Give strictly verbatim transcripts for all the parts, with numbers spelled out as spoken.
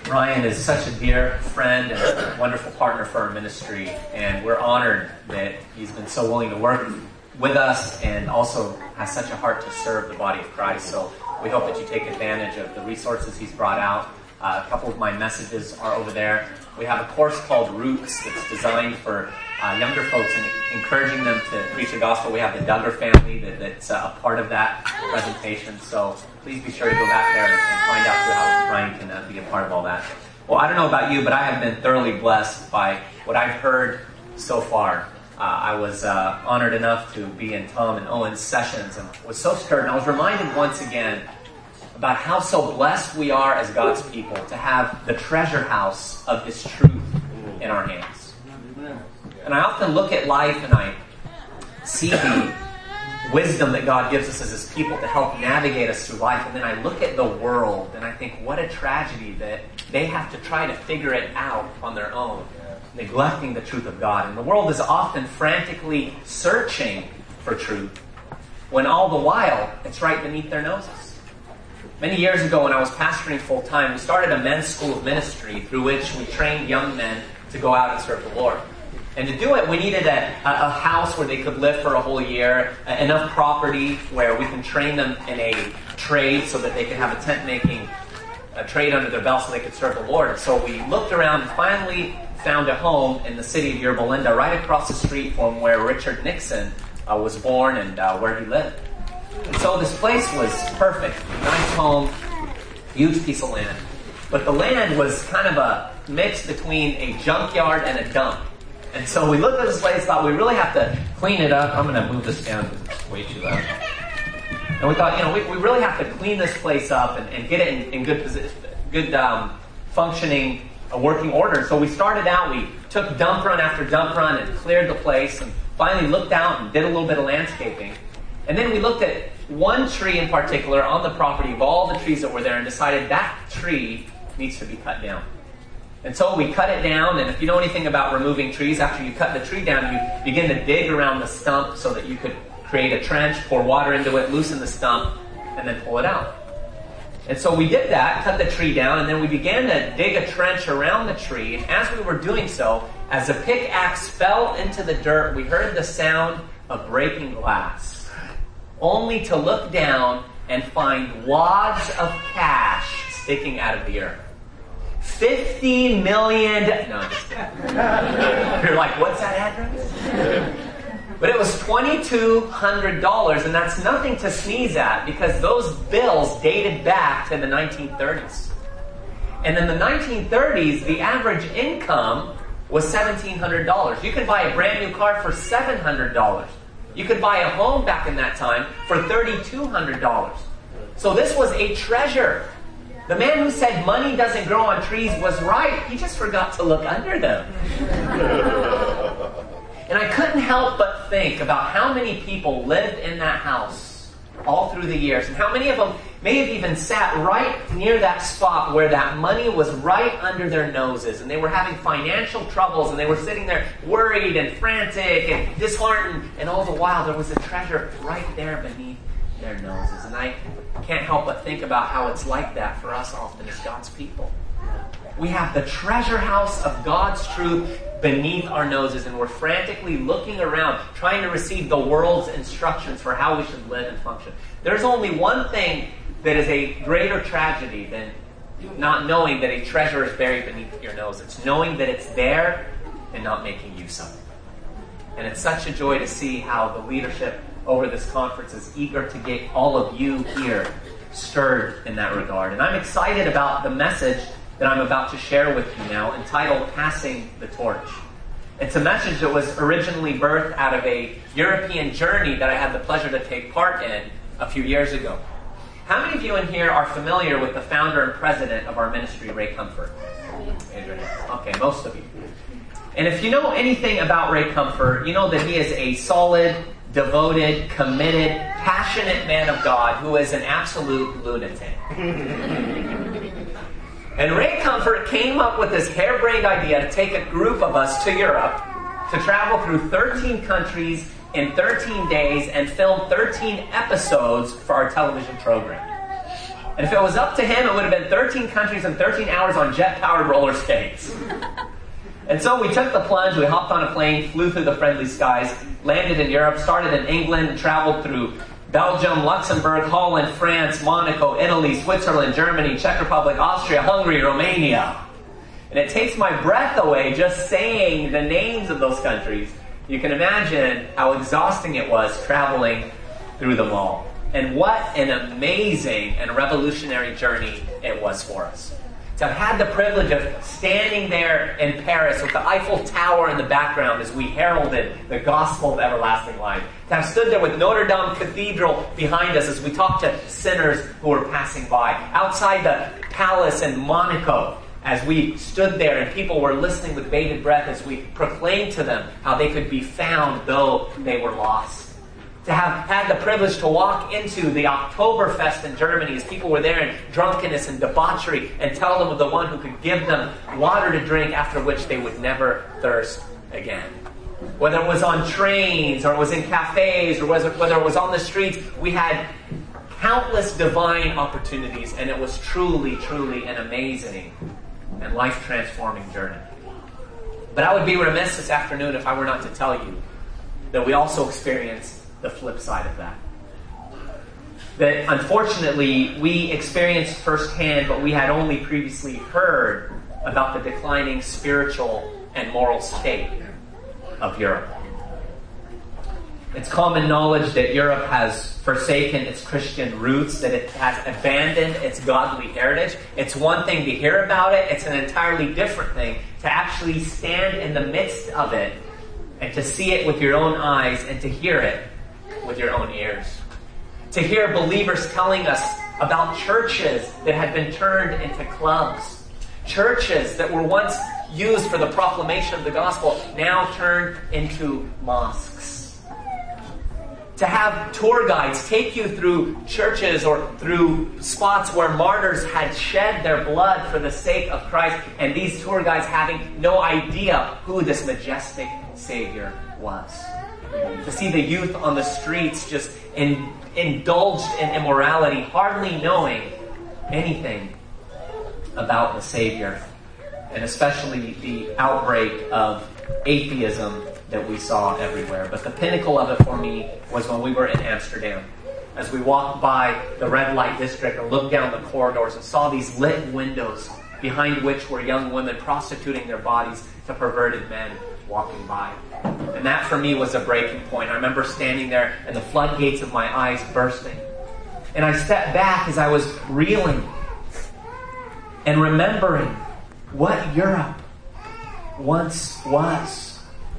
Ryan is such a dear friend and a wonderful partner for our ministry, and we're honored that he's been so willing to work with us and also has such a heart to serve the body of Christ. So we hope that you take advantage of the resources he's brought out. Uh, a couple of my messages are over there. We have a course called Roots that's designed for uh, younger folks and encouraging them to preach the gospel. We have the Duggar family that, that's uh, a part of that presentation. So please be sure to go back there and, and find out too how Ryan can uh, be a part of all that. Well, I don't know about you, but I have been thoroughly blessed by what I've heard so far. Uh, I was uh, honored enough to be in Tom and Owen's sessions and was so stirred. And I was reminded once again about how so blessed we are as God's people to have the treasure house of His truth in our hands. And I often look at life and I see the wisdom that God gives us as His people to help navigate us through life. And then I look at the world and I think, what a tragedy that they have to try to figure it out on their own, neglecting the truth of God. And the world is often frantically searching for truth, when all the while it's right beneath their noses. Many years ago when I was pastoring full-time, we started a men's school of ministry through which we trained young men to go out and serve the Lord. And to do it, we needed a, a house where they could live for a whole year, enough property where we can train them in a trade so that they could have a tent-making a trade under their belt so they could serve the Lord. So we looked around and finally found a home in the city of Yorba Linda, right across the street from where Richard Nixon uh, was born and uh, where he lived. And so this place was perfect. Nice home, huge piece of land. But the land was kind of a mix between a junkyard and a dump. And so we looked at this place, thought we really have to clean it up. I'm going to move this down because it's way too loud. And we thought, you know, we, we really have to clean this place up and, and get it in, in good position, good um, functioning, uh, working order. So we started out, we took dump run after dump run and cleared the place and finally looked out and did a little bit of landscaping. And then we looked at one tree in particular on the property of all the trees that were there and decided that tree needs to be cut down. And so we cut it down, and if you know anything about removing trees, after you cut the tree down, you begin to dig around the stump so that you could create a trench, pour water into it, loosen the stump, and then pull it out. And so we did that, cut the tree down, and then we began to dig a trench around the tree. And as we were doing so, as the pickaxe fell into the dirt, we heard the sound of breaking glass, only to look down and find wads of cash sticking out of the earth. fifty million... No, I'm just kidding. You're like, what's that address? But it was twenty-two hundred dollars, and that's nothing to sneeze at because those bills dated back to the nineteen thirties. And in the nineteen thirties, the average income was seventeen hundred dollars. You could buy a brand new car for seven hundred dollars. You could buy a home back in that time for three thousand two hundred dollars. So this was a treasure. The man who said money doesn't grow on trees was right. He just forgot to look under them. And I couldn't help but think about how many people lived in that house all through the years. And how many of them may have even sat right near that spot where that money was right under their noses. And they were having financial troubles. And they were sitting there worried and frantic and disheartened. And all the while there was a treasure right there beneath their noses. And I can't help but think about how it's like that for us often as God's people. We have the treasure house of God's truth beneath our noses, and we're frantically looking around, trying to receive the world's instructions for how we should live and function. There's only one thing that is a greater tragedy than not knowing that a treasure is buried beneath your nose. It's knowing that it's there and not making use of it. And it's such a joy to see how the leadership over this conference is eager to get all of you here stirred in that regard. And I'm excited about the message that I'm about to share with you now, entitled Passing the Torch. It's a message that was originally birthed out of a European journey that I had the pleasure to take part in a few years ago. How many of you in here are familiar with the founder and president of our ministry, Ray Comfort? Okay, most of you. And if you know anything about Ray Comfort, you know that he is a solid, devoted, committed, passionate man of God who is an absolute lunatic. And Ray Comfort came up with this harebrained idea to take a group of us to Europe, to travel through thirteen countries in thirteen days and film thirteen episodes for our television program. And if it was up to him, it would have been thirteen countries and thirteen hours on jet-powered roller skates. And so we took the plunge, we hopped on a plane, flew through the friendly skies, landed in Europe, started in England, traveled through Belgium, Luxembourg, Holland, France, Monaco, Italy, Switzerland, Germany, Czech Republic, Austria, Hungary, Romania. And it takes my breath away just saying the names of those countries. You can imagine how exhausting it was traveling through them all. And what an amazing and revolutionary journey it was for us. To have had the privilege of standing there in Paris with the Eiffel Tower in the background as we heralded the gospel of everlasting life. To have stood there with Notre Dame Cathedral behind us as we talked to sinners who were passing by. Outside the palace in Monaco as we stood there and people were listening with bated breath as we proclaimed to them how they could be found though they were lost. To have had the privilege to walk into the Oktoberfest in Germany as people were there in drunkenness and debauchery and tell them of the one who could give them water to drink after which they would never thirst again. Whether it was on trains or it was in cafes or whether it was on the streets, we had countless divine opportunities, and it was truly, truly an amazing and life-transforming journey. But I would be remiss this afternoon if I were not to tell you that we also experienced the flip side of that. That unfortunately we experienced firsthand what we had only previously heard about the declining spiritual and moral state of Europe. It's common knowledge that Europe has forsaken its Christian roots, that it has abandoned its godly heritage. It's one thing to hear about it, it's an entirely different thing to actually stand in the midst of it and to see it with your own eyes and to hear it with your own ears. To hear believers telling us about churches that had been turned into clubs. Churches that were once used for the proclamation of the gospel, now turned into mosques. To have tour guides take you through churches or through spots where martyrs had shed their blood for the sake of Christ, and these tour guides having no idea who this majestic Savior was. To see the youth on the streets just in, indulged in immorality, hardly knowing anything about the Savior. And especially the outbreak of atheism that we saw everywhere. But the pinnacle of it for me was when we were in Amsterdam. As we walked by the red light district and looked down the corridors and saw these lit windows behind which were young women prostituting their bodies to perverted men walking by. And that for me was a breaking point. I remember standing there and the floodgates of my eyes bursting. And I stepped back as I was reeling and remembering what Europe once was.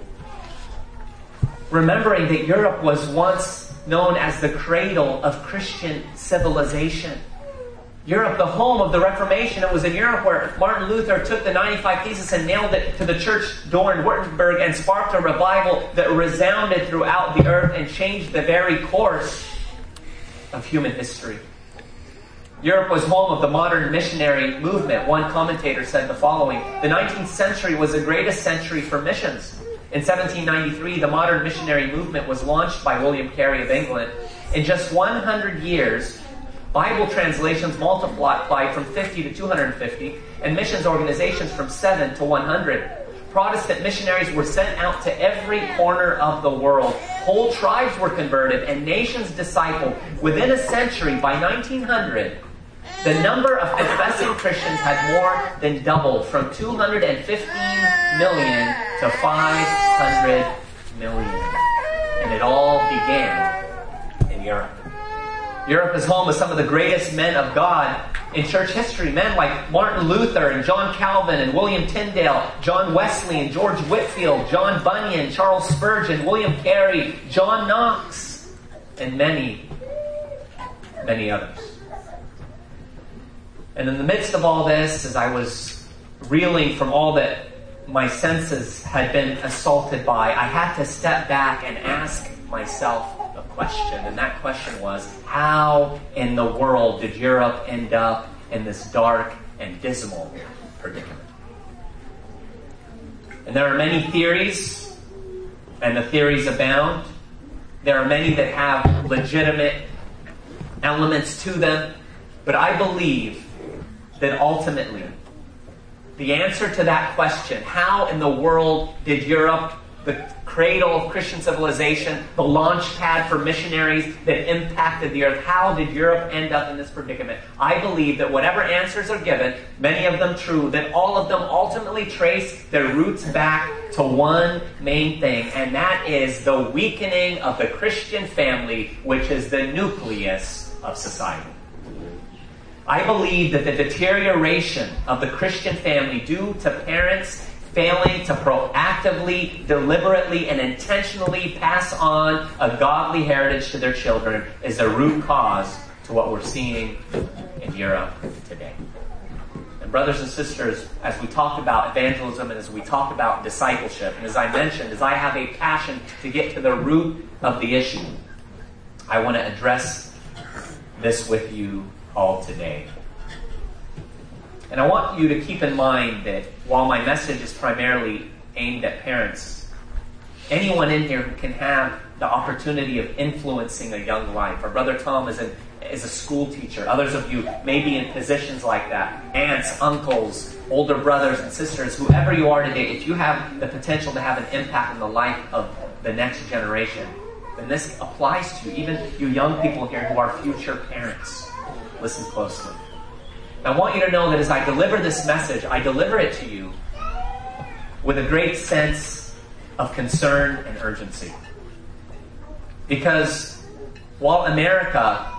Remembering that Europe was once known as the cradle of Christian civilization. Europe, the home of the Reformation. It was in Europe where Martin Luther took the ninety-five Theses and nailed it to the church door in Wittenberg and sparked a revival that resounded throughout the earth and changed the very course of human history. Europe was home of the modern missionary movement. One commentator said the following: the nineteenth century was the greatest century for missions. In seventeen ninety-three, the modern missionary movement was launched by William Carey of England. In just one hundred years, Bible translations multiplied from fifty to two hundred fifty, and missions organizations from seven to one hundred. Protestant missionaries were sent out to every corner of the world. Whole tribes were converted and nations discipled. Within a century, by nineteen hundred, the number of professing Christians had more than doubled from two hundred fifteen million to five hundred million. And it all began in Europe. Europe is home of some of the greatest men of God in church history. Men like Martin Luther and John Calvin and William Tyndale, John Wesley and George Whitefield, John Bunyan, Charles Spurgeon, William Carey, John Knox, and many, many others. And in the midst of all this, as I was reeling from all that my senses had been assaulted by, I had to step back and ask myself a question. And that question was, how in the world did Europe end up in this dark and dismal predicament? And there are many theories, and the theories abound. There are many that have legitimate elements to them. But I believe that ultimately, the answer to that question, how in the world did Europe, the cradle of Christian civilization, the launch pad for missionaries that impacted the earth, how did Europe end up in this predicament? I believe that whatever answers are given, many of them true, that all of them ultimately trace their roots back to one main thing, and that is the weakening of the Christian family, which is the nucleus of society. I believe that the deterioration of the Christian family due to parents failing to proactively, deliberately, and intentionally pass on a godly heritage to their children is a root cause to what we're seeing in Europe today. And brothers and sisters, as we talk about evangelism and as we talk about discipleship, and as I mentioned, as I have a passion to get to the root of the issue, I want to address this with you all today. And I want you to keep in mind that while my message is primarily aimed at parents, anyone in here who can have the opportunity of influencing a young life. Our brother Tom is, an, is a school teacher. Others of you may be in positions like that. Aunts, uncles, older brothers and sisters, whoever you are today, if you have the potential to have an impact in the life of the next generation, then this applies to you, even you young people here who are future parents. Listen closely. I want you to know that as I deliver this message, I deliver it to you with a great sense of concern and urgency. Because while America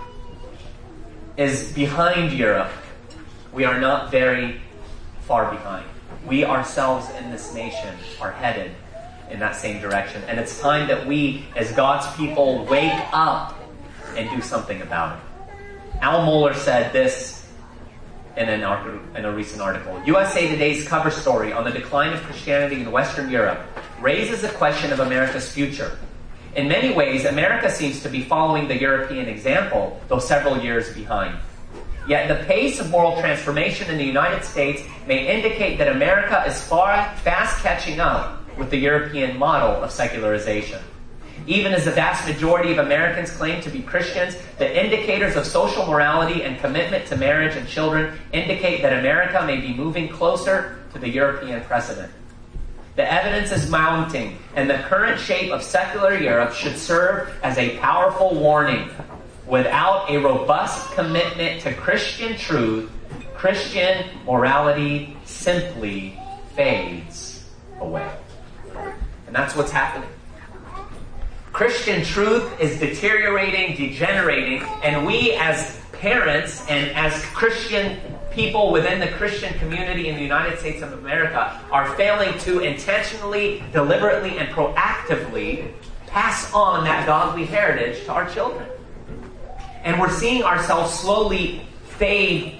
is behind Europe, we are not very far behind. We ourselves in this nation are headed in that same direction. And it's time that we, as God's people, wake up and do something about it. Al Mohler said this in, an, in a recent article. U S A Today's cover story on the decline of Christianity in Western Europe raises the question of America's future. In many ways, America seems to be following the European example, though several years behind. Yet the pace of moral transformation in the United States may indicate that America is far fast catching up with the European model of secularization. Even as the vast majority of Americans claim to be Christians, the indicators of social morality and commitment to marriage and children indicate that America may be moving closer to the European precedent. The evidence is mounting, and the current shape of secular Europe should serve as a powerful warning. Without a robust commitment to Christian truth, Christian morality simply fades away. And that's what's happening. Christian truth is deteriorating, degenerating, and we as parents and as Christian people within the Christian community in the United States of America are failing to intentionally, deliberately, and proactively pass on that godly heritage to our children. And we're seeing ourselves slowly fade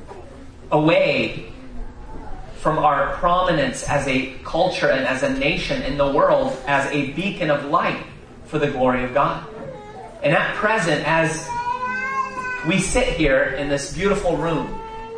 away from our prominence as a culture and as a nation in the world as a beacon of light for the glory of God. And at present, as we sit here in this beautiful room,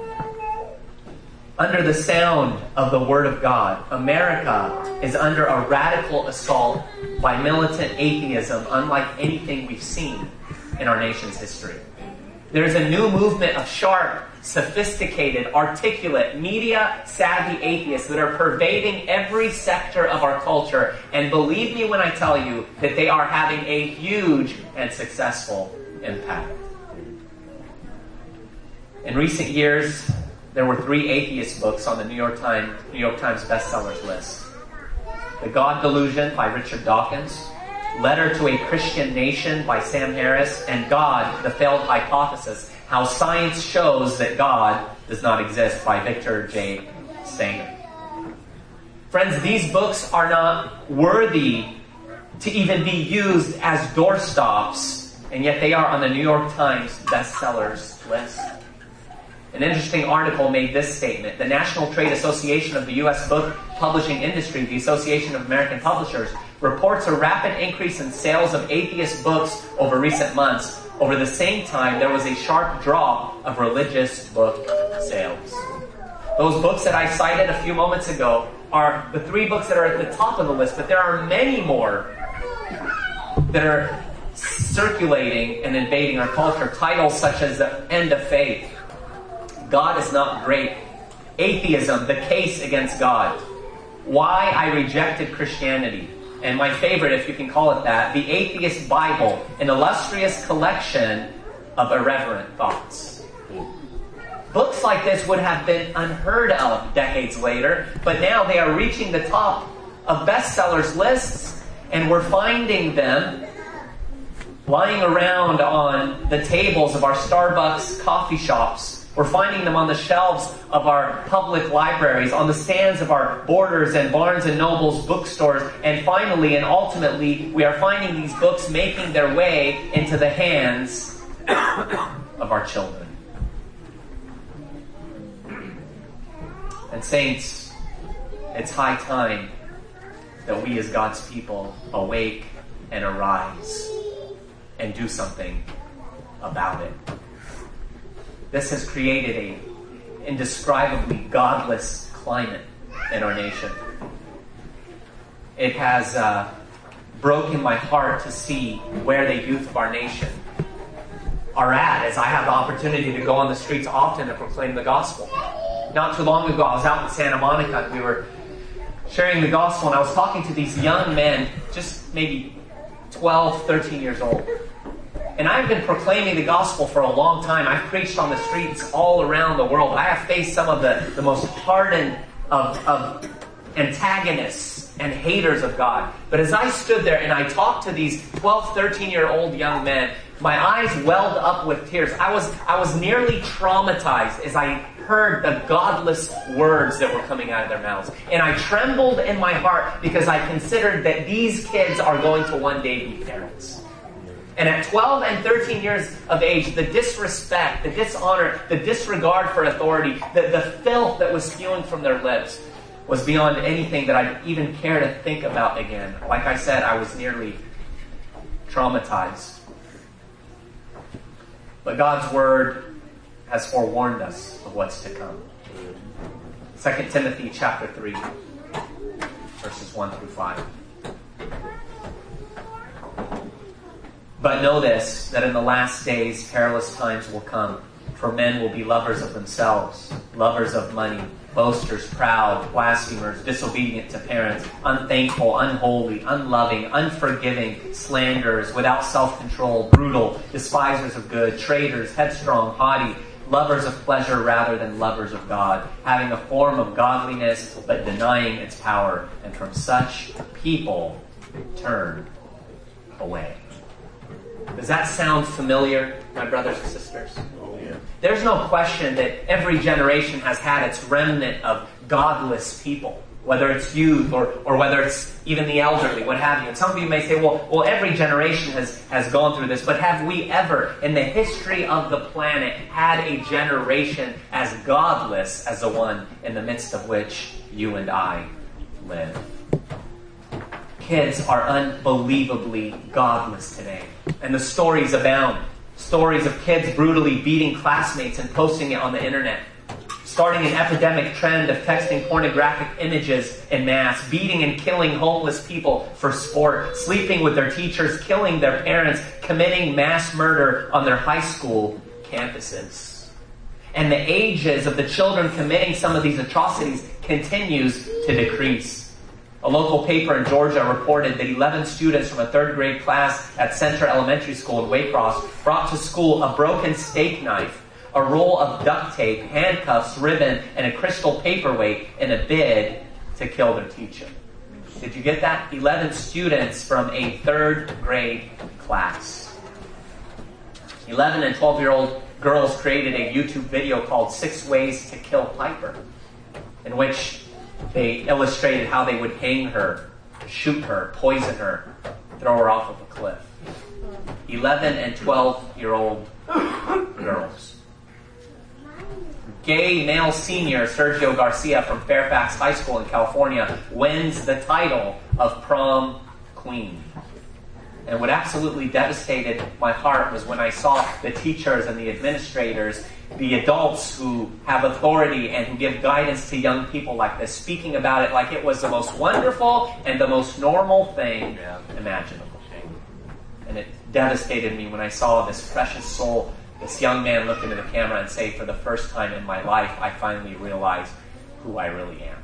under the sound of the Word of God, America is under a radical assault by militant atheism unlike anything we've seen in our nation's history. There's a new movement of sharp, sophisticated, articulate, media-savvy atheists that are pervading every sector of our culture. And believe me when I tell you that they are having a huge and successful impact. In recent years, there were three atheist books on the New York Times, New York Times bestsellers list. The God Delusion by Richard Dawkins, Letter to a Christian Nation by Sam Harris, and God, the Failed Hypothesis, How Science Shows That God Does Not Exist by Victor J. Sanger. Friends, these books are not worthy to even be used as doorstops, and yet they are on the New York Times bestsellers list. An interesting article made this statement. The National Trade Association of the U S Book Publishing Industry, the Association of American Publishers, reports a rapid increase in sales of atheist books over recent months. Over the same time, there was a sharp drop of religious book sales. Those books that I cited a few moments ago are the three books that are at the top of the list, but there are many more that are circulating and invading our culture. Titles such as The End of Faith, God is not great. Atheism, the case against God. Why I rejected Christianity. And my favorite, if you can call it that, the Atheist Bible, an illustrious collection of irreverent thoughts. Books like this would have been unheard of decades later, but now they are reaching the top of bestsellers lists, and we're finding them lying around on the tables of our Starbucks coffee shops. We're finding them on the shelves of our public libraries, on the stands of our Borders and Barnes and Noble's bookstores, and finally and ultimately, we are finding these books making their way into the hands of our children. And saints, it's high time that we as God's people awake and arise and do something about it. This has created a indescribably godless climate in our nation. It has uh, broken my heart to see where the youth of our nation are at, as I have the opportunity to go on the streets often to proclaim the gospel. Not too long ago, I was out in Santa Monica, and we were sharing the gospel, and I was talking to these young men, just maybe twelve, thirteen years old. And I've been proclaiming the gospel for a long time. I've preached on the streets all around the world. I have faced some of the, the most hardened of, of antagonists and haters of God. But as I stood there and I talked to these twelve, thirteen-year-old young men, my eyes welled up with tears. I was, I was nearly traumatized as I heard the godless words that were coming out of their mouths. And I trembled in my heart because I considered that these kids are going to one day be parents. And at twelve and thirteen years of age, the disrespect, the dishonor, the disregard for authority, the, the filth that was spewing from their lips was beyond anything that I'd even care to think about again. Like I said, I was nearly traumatized. But God's word has forewarned us of what's to come. Second Timothy chapter three, verses one through five. But know this, that in the last days perilous times will come, for men will be lovers of themselves, lovers of money, boasters, proud, blasphemers, disobedient to parents, unthankful, unholy, unloving, unforgiving, slanderers, without self-control, brutal, despisers of good, traitors, headstrong, haughty, lovers of pleasure rather than lovers of God, having a form of godliness but denying its power, and from such people turn away. Does that sound familiar, my brothers and sisters? Oh, yeah. There's no question that every generation has had its remnant of godless people, whether it's youth or, or whether it's even the elderly, what have you. And some of you may say, well, well, every generation has, has gone through this, but have we ever, in the history of the planet, had a generation as godless as the one in the midst of which you and I live? Kids are unbelievably godless today. And the stories abound. Stories of kids brutally beating classmates and posting it on the internet. Starting an epidemic trend of texting pornographic images en masse. Beating and killing homeless people for sport. Sleeping with their teachers. Killing their parents. Committing mass murder on their high school campuses. And the ages of the children committing some of these atrocities continues to decrease. A local paper in Georgia reported that eleven students from a third grade class at Center Elementary School in Waycross brought to school a broken steak knife, a roll of duct tape, handcuffs, ribbon, and a crystal paperweight in a bid to kill their teacher. Did you get that? eleven students from a third grade class. eleven and twelve-year-old girls created a YouTube video called Six Ways to Kill Piper, in which they illustrated how they would hang her, shoot her, poison her, throw her off of a cliff. eleven and twelve-year-old girls. Gay male senior Sergio Garcia from Fairfax High School in California wins the title of prom queen. And what absolutely devastated my heart was when I saw the teachers and the administrators, the adults who have authority and who give guidance to young people like this, speaking about it like it was the most wonderful and the most normal thing imaginable. And it devastated me when I saw this precious soul this young man look into the camera and say, for the first time in my life, I finally realize who I really am.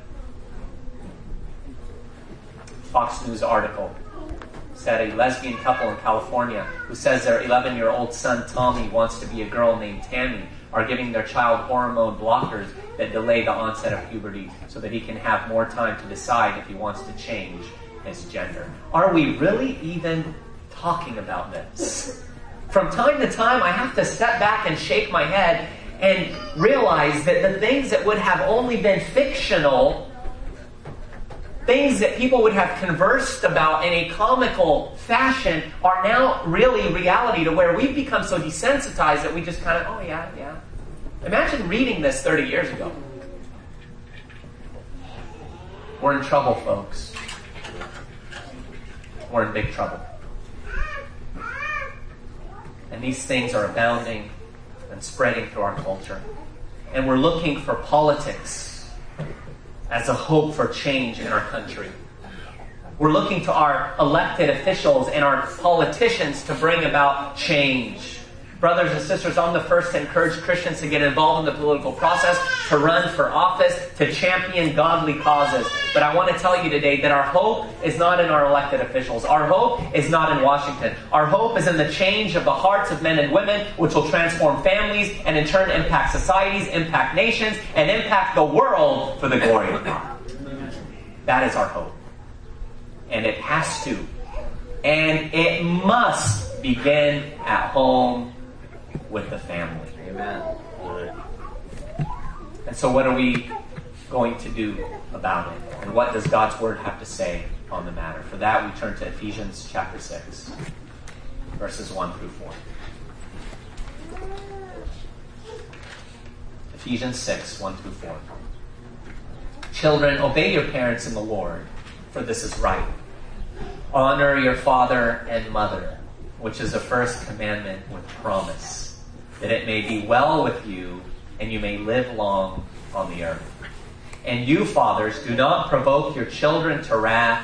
Fox News article said a lesbian couple in California who says their eleven-year-old son Tommy wants to be a girl named Tammy are giving their child hormone blockers that delay the onset of puberty so that he can have more time to decide if he wants to change his gender. Are we really even talking about this? From time to time, I have to step back and shake my head and realize that the things that would have only been fictional, things that people would have conversed about in a comical fashion, are now really reality, to where we've become so desensitized that we just kind of, oh yeah, yeah. Imagine reading this thirty years ago. We're in trouble, folks. We're in big trouble. And these things are abounding and spreading through our culture. And we're looking for politics as a hope for change in our country. We're looking to our elected officials and our politicians to bring about change. Brothers and sisters, I'm the first to encourage Christians to get involved in the political process, to run for office, to champion godly causes. But I want to tell you today that our hope is not in our elected officials. Our hope is not in Washington. Our hope is in the change of the hearts of men and women, which will transform families and in turn impact societies, impact nations, and impact the world for the glory of God. That is our hope. And it has to, and it must begin at home with the family. Amen. And so what are we going to do about it? And what does God's Word have to say on the matter? For that, we turn to Ephesians chapter six, verses one through four. Ephesians six, one through four. Children, obey your parents in the Lord, for this is right. Honor your father and mother, which is the first commandment with promise, that it may be well with you and you may live long on the earth. And you, fathers, do not provoke your children to wrath,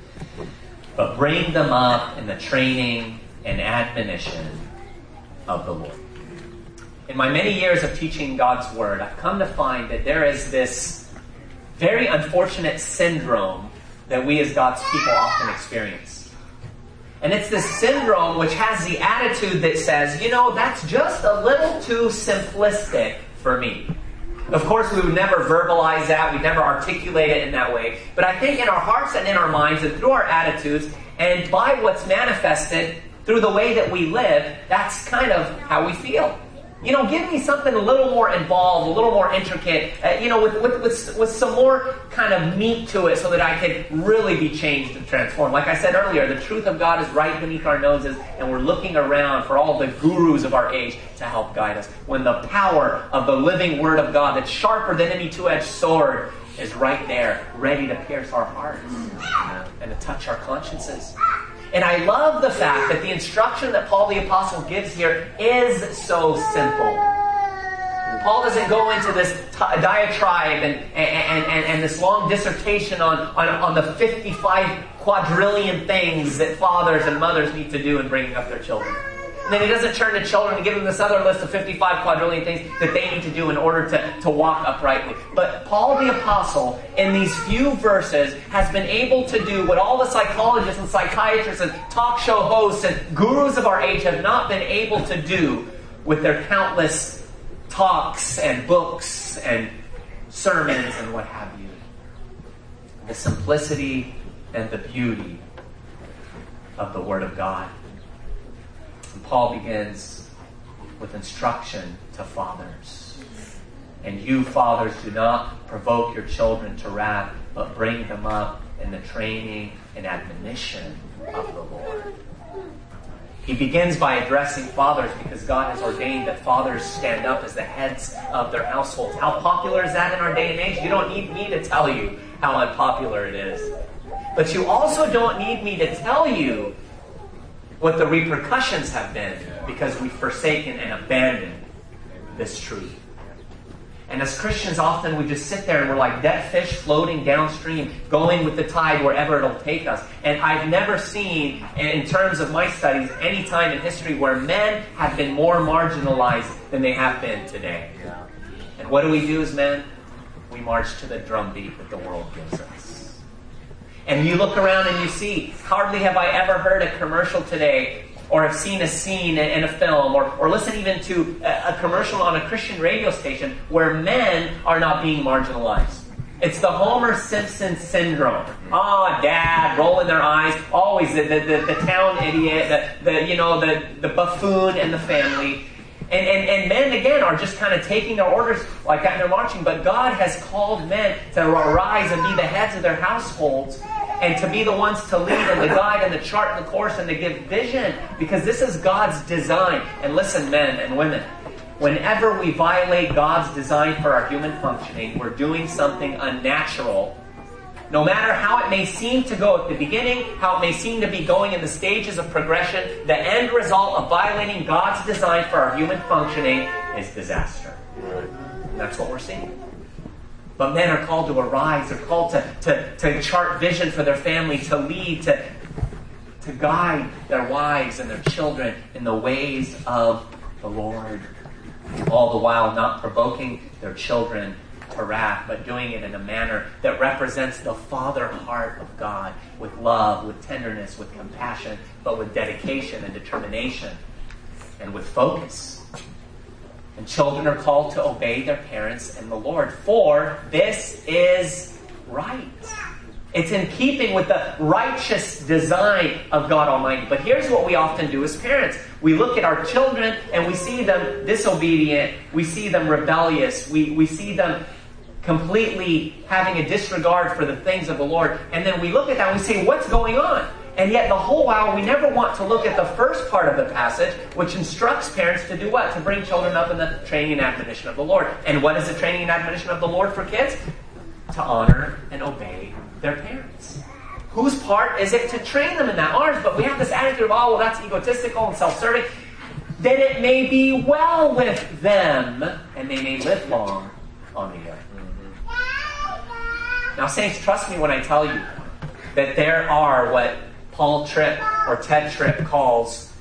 but bring them up in the training and admonition of the Lord. In my many years of teaching God's Word, I've come to find that there is this very unfortunate syndrome that we as God's people often experience. And it's this syndrome which has the attitude that says, you know, that's just a little too simplistic for me. Of course, we would never verbalize that. We'd never articulate it in that way. But I think in our hearts and in our minds and through our attitudes and by what's manifested through the way that we live, that's kind of how we feel. You know, give me something a little more involved, a little more intricate, uh, you know, with, with, with, with some more kind of meat to it so that I could really be changed and transformed. Like I said earlier, the truth of God is right beneath our noses, and we're looking around for all the gurus of our age to help guide us. When the power of the living Word of God that's sharper than any two-edged sword is right there, ready to pierce our hearts and to touch our consciences. And I love the fact that the instruction that Paul the Apostle gives here is so simple. Paul doesn't go into this t- diatribe and, and, and, and this long dissertation on, on, on the fifty-five quadrillion things that fathers and mothers need to do in bringing up their children. And then he doesn't turn to children and give them this other list of fifty-five quadrillion things that they need to do in order to, to walk uprightly. But Paul the Apostle, in these few verses, has been able to do what all the psychologists and psychiatrists and talk show hosts and gurus of our age have not been able to do with their countless talks and books and sermons and what have you. The simplicity and the beauty of the Word of God. And Paul begins with instruction to fathers. And you, fathers, do not provoke your children to wrath, but bring them up in the training and admonition of the Lord. He begins by addressing fathers because God has ordained that fathers stand up as the heads of their households. How popular is that in our day and age? You don't need me to tell you how unpopular it is. But you also don't need me to tell you what the repercussions have been because we've forsaken and abandoned this truth. And as Christians, often we just sit there and we're like dead fish floating downstream, going with the tide wherever it'll take us. And I've never seen, in terms of my studies, any time in history where men have been more marginalized than they have been today. Yeah. And what do we do as men? We march to the drumbeat that the world gives us. And you look around and you see, hardly have I ever heard a commercial today or have seen a scene in a film, or, or listen even to a, a commercial on a Christian radio station where men are not being marginalized. It's the Homer Simpson syndrome. Oh, dad, rolling their eyes, always the, the, the, the town idiot, the, the you know the, the buffoon in the family. And, and, and men, again, are just kind of taking their orders like that and they're marching. But God has called men to arise and be the heads of their households, and to be the ones to lead and to guide and to chart the course and to give vision, because this is God's design. And listen, men and women, whenever we violate God's design for our human functioning, we're doing something unnatural. No matter how it may seem to go at the beginning, how it may seem to be going in the stages of progression, the end result of violating God's design for our human functioning is disaster. And that's what we're seeing. But men are called to arise. They're called to, to, to chart vision for their family, to lead, to, to guide their wives and their children in the ways of the Lord. All the while not provoking their children to wrath, but doing it in a manner that represents the Father heart of God, with love, with tenderness, with compassion, but with dedication and determination, and with focus. And children are called to obey their parents and the Lord, for this is right. It's in keeping with the righteous design of God Almighty. But here's what we often do as parents. We look at our children and we see them disobedient. We see them rebellious. We, we see them completely having a disregard for the things of the Lord. And then we look at that and we say, what's going on? And yet the whole while we never want to look at the first part of the passage, which instructs parents to do what? To bring children up in the training and admonition of the Lord. And what is the training and admonition of the Lord for kids? To honor and obey their parents. Whose part is it to train them in that? Ours, but we have this attitude of, oh, well, that's egotistical and self-serving. Then it may be well with them, and they may live long on the earth. Mm-hmm. Now, saints, trust me when I tell you that there are what Paul Tripp or Ted Tripp calls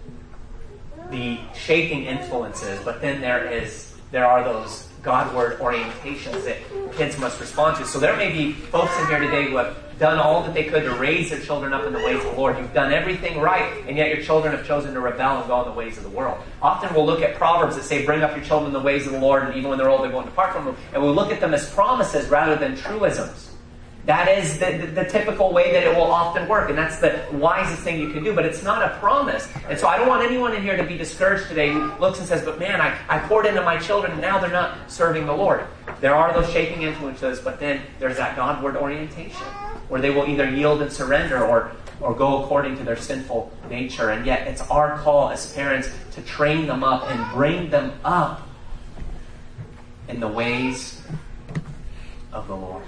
the shaping influences, but then there is there are those Godward orientations that kids must respond to. So there may be folks in here today who have done all that they could to raise their children up in the ways of the Lord. You've done everything right, and yet your children have chosen to rebel and go in the ways of the world. Often we'll look at Proverbs that say, bring up your children in the ways of the Lord, and even when they're old, they won't depart from them. And we'll look at them as promises rather than truisms. That is the, the, the typical way that it will often work, and that's the wisest thing you can do, but it's not a promise. And so I don't want anyone in here to be discouraged today who looks and says, but man, I, I poured into my children, and now they're not serving the Lord. There are those shaping influences, but then there's that Godward orientation, where they will either yield and surrender or, or go according to their sinful nature. And yet it's our call as parents to train them up and bring them up in the ways of the Lord.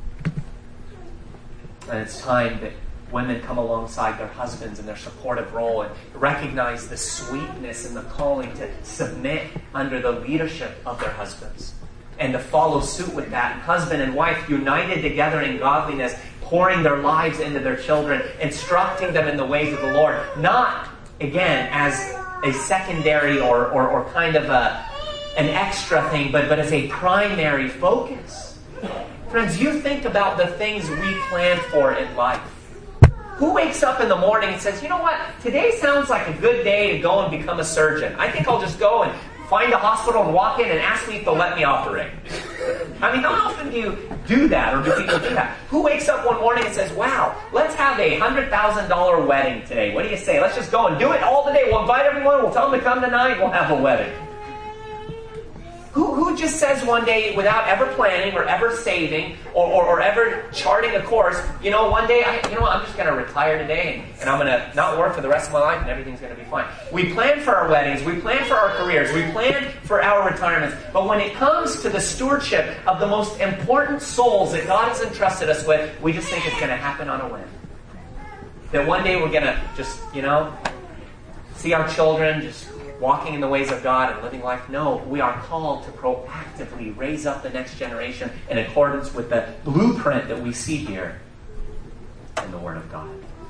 And it's time that women come alongside their husbands in their supportive role and recognize the sweetness and the calling to submit under the leadership of their husbands, and to follow suit with that. Husband and wife united together in godliness, pouring their lives into their children, instructing them in the ways of the Lord, not, again, as a secondary or, or, or kind of a, an extra thing, but, but as a primary focus. Friends, you think about the things we plan for in life. Who wakes up in the morning and says, you know what, today sounds like a good day to go and become a surgeon. I think I'll just go and find a hospital and walk in and ask me if they'll let me operate. I mean, how often do you do that, or do people do that? Who wakes up one morning and says, wow, let's have a one hundred thousand dollars wedding today. What do you say? Let's just go and do it all the day. We'll invite everyone. We'll tell them to come tonight. We'll have a wedding. Who, who just says one day, without ever planning or ever saving or, or, or ever charting a course, you know, one day, I, you know what, I'm just going to retire today and, and I'm going to not work for the rest of my life and everything's going to be fine. We plan for our weddings. We plan for our careers. We plan for our retirements. But when it comes to the stewardship of the most important souls that God has entrusted us with, we just think it's going to happen on a whim. That one day we're going to just, you know, see our children just walking in the ways of God and living life. No, we are called to proactively raise up the next generation in accordance with the blueprint that we see here in the Word of God.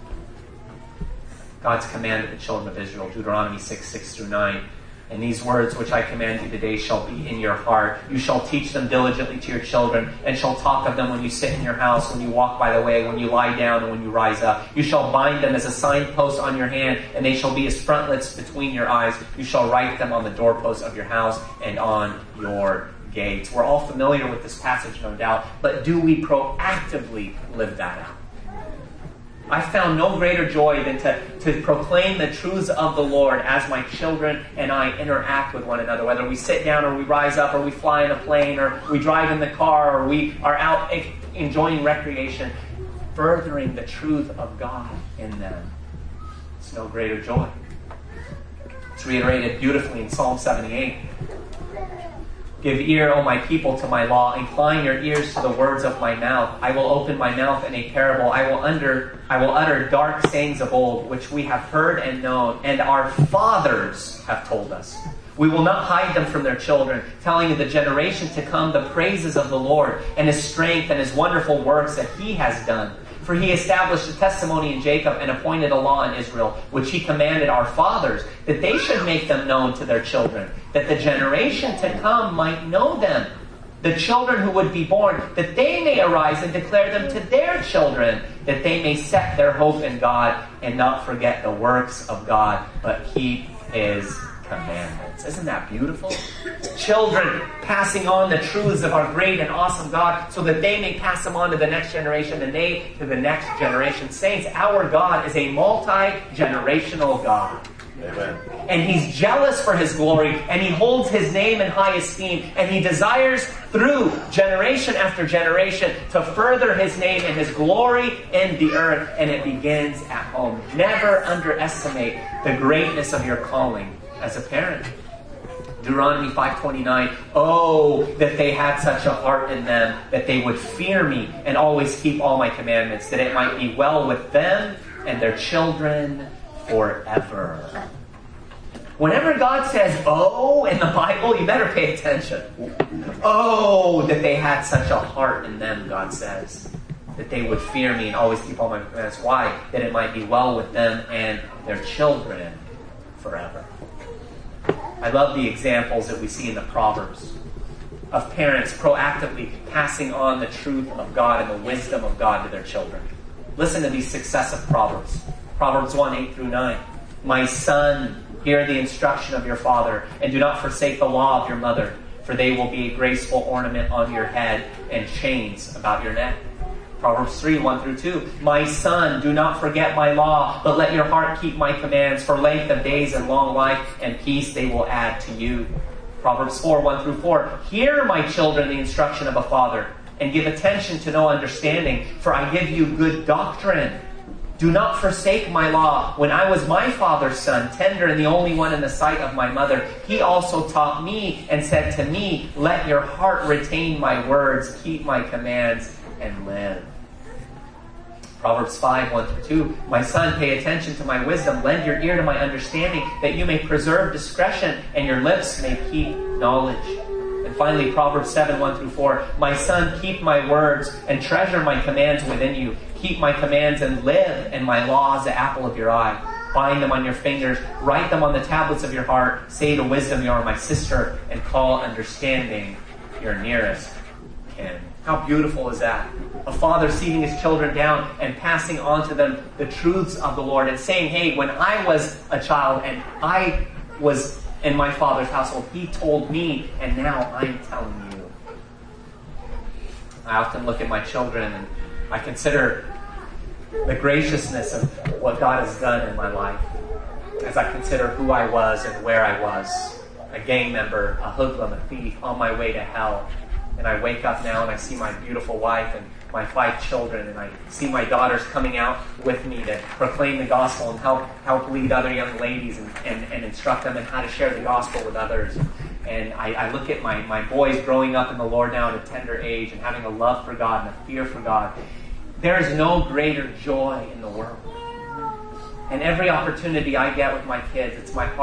God's commanded the children of Israel, Deuteronomy six, six through nine. And these words which I command you today shall be in your heart. You shall teach them diligently to your children, and shall talk of them when you sit in your house, when you walk by the way, when you lie down, and when you rise up. You shall bind them as a signpost on your hand, and they shall be as frontlets between your eyes. You shall write them on the doorposts of your house and on your gates. We're all familiar with this passage, no doubt, but do we proactively live that out? I found no greater joy than to, to proclaim the truths of the Lord as my children and I interact with one another, whether we sit down or we rise up or we fly in a plane or we drive in the car or we are out enjoying recreation, furthering the truth of God in them. It's no greater joy. It's reiterated beautifully in Psalm seventy-eight. Give ear, O my people, to my law. Incline your ears to the words of my mouth. I will open my mouth in a parable. I will under, I will utter dark sayings of old, which we have heard and known, and our fathers have told us. We will not hide them from their children, telling the generation to come the praises of the Lord and His strength and His wonderful works that He has done. For He established a testimony in Jacob and appointed a law in Israel, which He commanded our fathers, that they should make them known to their children, that the generation to come might know them. The children who would be born, that they may arise and declare them to their children, that they may set their hope in God and not forget the works of God, but keep His commandments. Isn't that beautiful? Children passing on the truths of our great and awesome God so that they may pass them on to the next generation and they to the next generation. Saints, our God is a multi-generational God. Amen. And He's jealous for His glory, and He holds His name in high esteem, and He desires through generation after generation to further His name and His glory in the earth, and it begins at home. Never underestimate the greatness of your calling as a parent. Deuteronomy five twenty-nine, oh, that they had such a heart in them, that they would fear me and always keep all my commandments, that it might be well with them and their children forever. Whenever God says, oh, in the Bible, you better pay attention. Oh, that they had such a heart in them, God says, that they would fear me and always keep all my commandments. Why? That it might be well with them and their children forever. I love the examples that we see in the Proverbs of parents proactively passing on the truth of God and the wisdom of God to their children. Listen to these successive Proverbs. Proverbs one, eight through nine. My son, hear the instruction of your father, and do not forsake the law of your mother, for they will be a graceful ornament on your head and chains about your neck. Proverbs three, one through two. My son, do not forget my law, but let your heart keep my commands. For length of days and long life and peace they will add to you. Proverbs four, one through four. Hear, my children, the instruction of a father, and give attention to know understanding, for I give you good doctrine. Do not forsake my law. When I was my father's son, tender and the only one in the sight of my mother, he also taught me and said to me, let your heart retain my words, keep my commands, and live. Proverbs five, one through two. My son, pay attention to my wisdom. Lend your ear to my understanding, that you may preserve discretion and your lips may keep knowledge. And finally, Proverbs seven, one through four. My son, keep my words and treasure my commands within you. Keep my commands and live, and my laws the apple of your eye. Bind them on your fingers. Write them on the tablets of your heart. Say to wisdom, you are my sister, and call understanding your nearest kin. How beautiful is that? A father seating his children down and passing on to them the truths of the Lord and saying, hey, when I was a child and I was in my father's household, he told me, and now I'm telling you. I often look at my children and I consider the graciousness of what God has done in my life as I consider who I was and where I was. A gang member, a hoodlum, a thief, on my way to hell. And I wake up now and I see my beautiful wife and my five children, and I see my daughters coming out with me to proclaim the gospel and help help lead other young ladies and, and, and instruct them in how to share the gospel with others. And I, I look at my, my boys growing up in the Lord now at a tender age and having a love for God and a fear for God. There is no greater joy in the world. And every opportunity I get with my kids, it's my heart's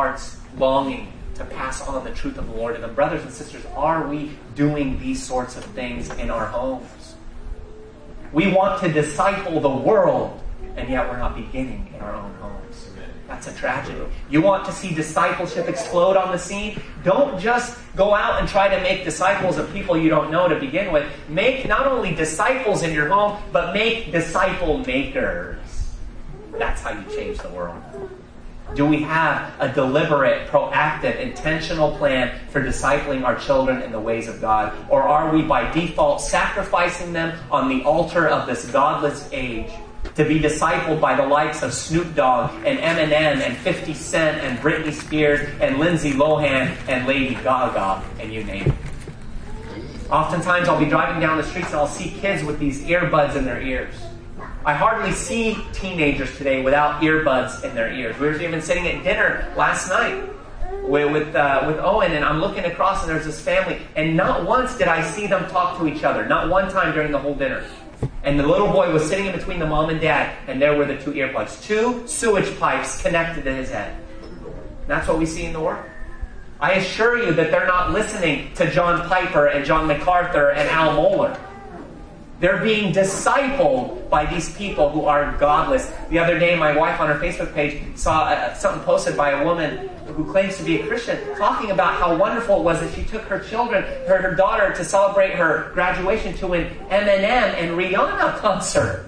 longing to pass on the truth of the Lord to them. Brothers and sisters, are we doing these sorts of things in our homes? We want to disciple the world, and yet we're not beginning in our own homes. That's a tragedy. You want to see discipleship explode on the scene? Don't just go out and try to make disciples of people you don't know to begin with. Make not only disciples in your home, but make disciple makers. That's how you change the world. Do we have a deliberate, proactive, intentional plan for discipling our children in the ways of God? Or are we by default sacrificing them on the altar of this godless age to be discipled by the likes of Snoop Dogg and Eminem and fifty Cent and Britney Spears and Lindsay Lohan and Lady Gaga and you name it? Oftentimes I'll be driving down the streets and I'll see kids with these earbuds in their ears. I hardly see teenagers today without earbuds in their ears. We were even sitting at dinner last night with with, uh, with Owen, and I'm looking across and there's this family, and not once did I see them talk to each other. Not one time during the whole dinner. And the little boy was sitting in between the mom and dad, and there were the two earplugs. Two sewage pipes connected to his head. That's what we see in the world. I assure you that they're not listening to John Piper and John MacArthur and Al Mohler. They're being discipled by these people who are godless. The other day, my wife on her Facebook page saw uh, something posted by a woman who claims to be a Christian, talking about how wonderful it was that she took her children, her, her daughter, to celebrate her graduation to an Eminem and Rihanna concert.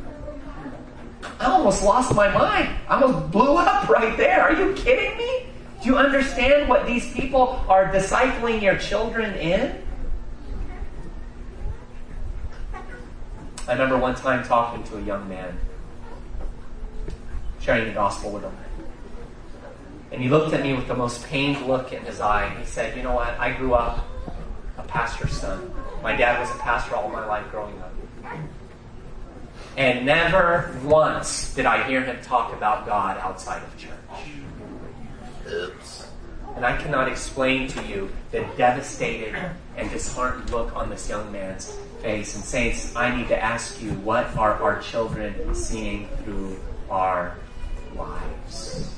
I almost lost my mind. I almost blew up right there. Are you kidding me? Do you understand what these people are discipling your children in? I remember one time talking to a young man, sharing the gospel with him. And he looked at me with the most pained look in his eye. And he said, you know what? I grew up a pastor's son. My dad was a pastor all my life growing up. And never once did I hear him talk about God outside of church. Oops. And I cannot explain to you the devastated and disheartened look on this young man's face. And saints, I need to ask you, what are our children seeing through our lives?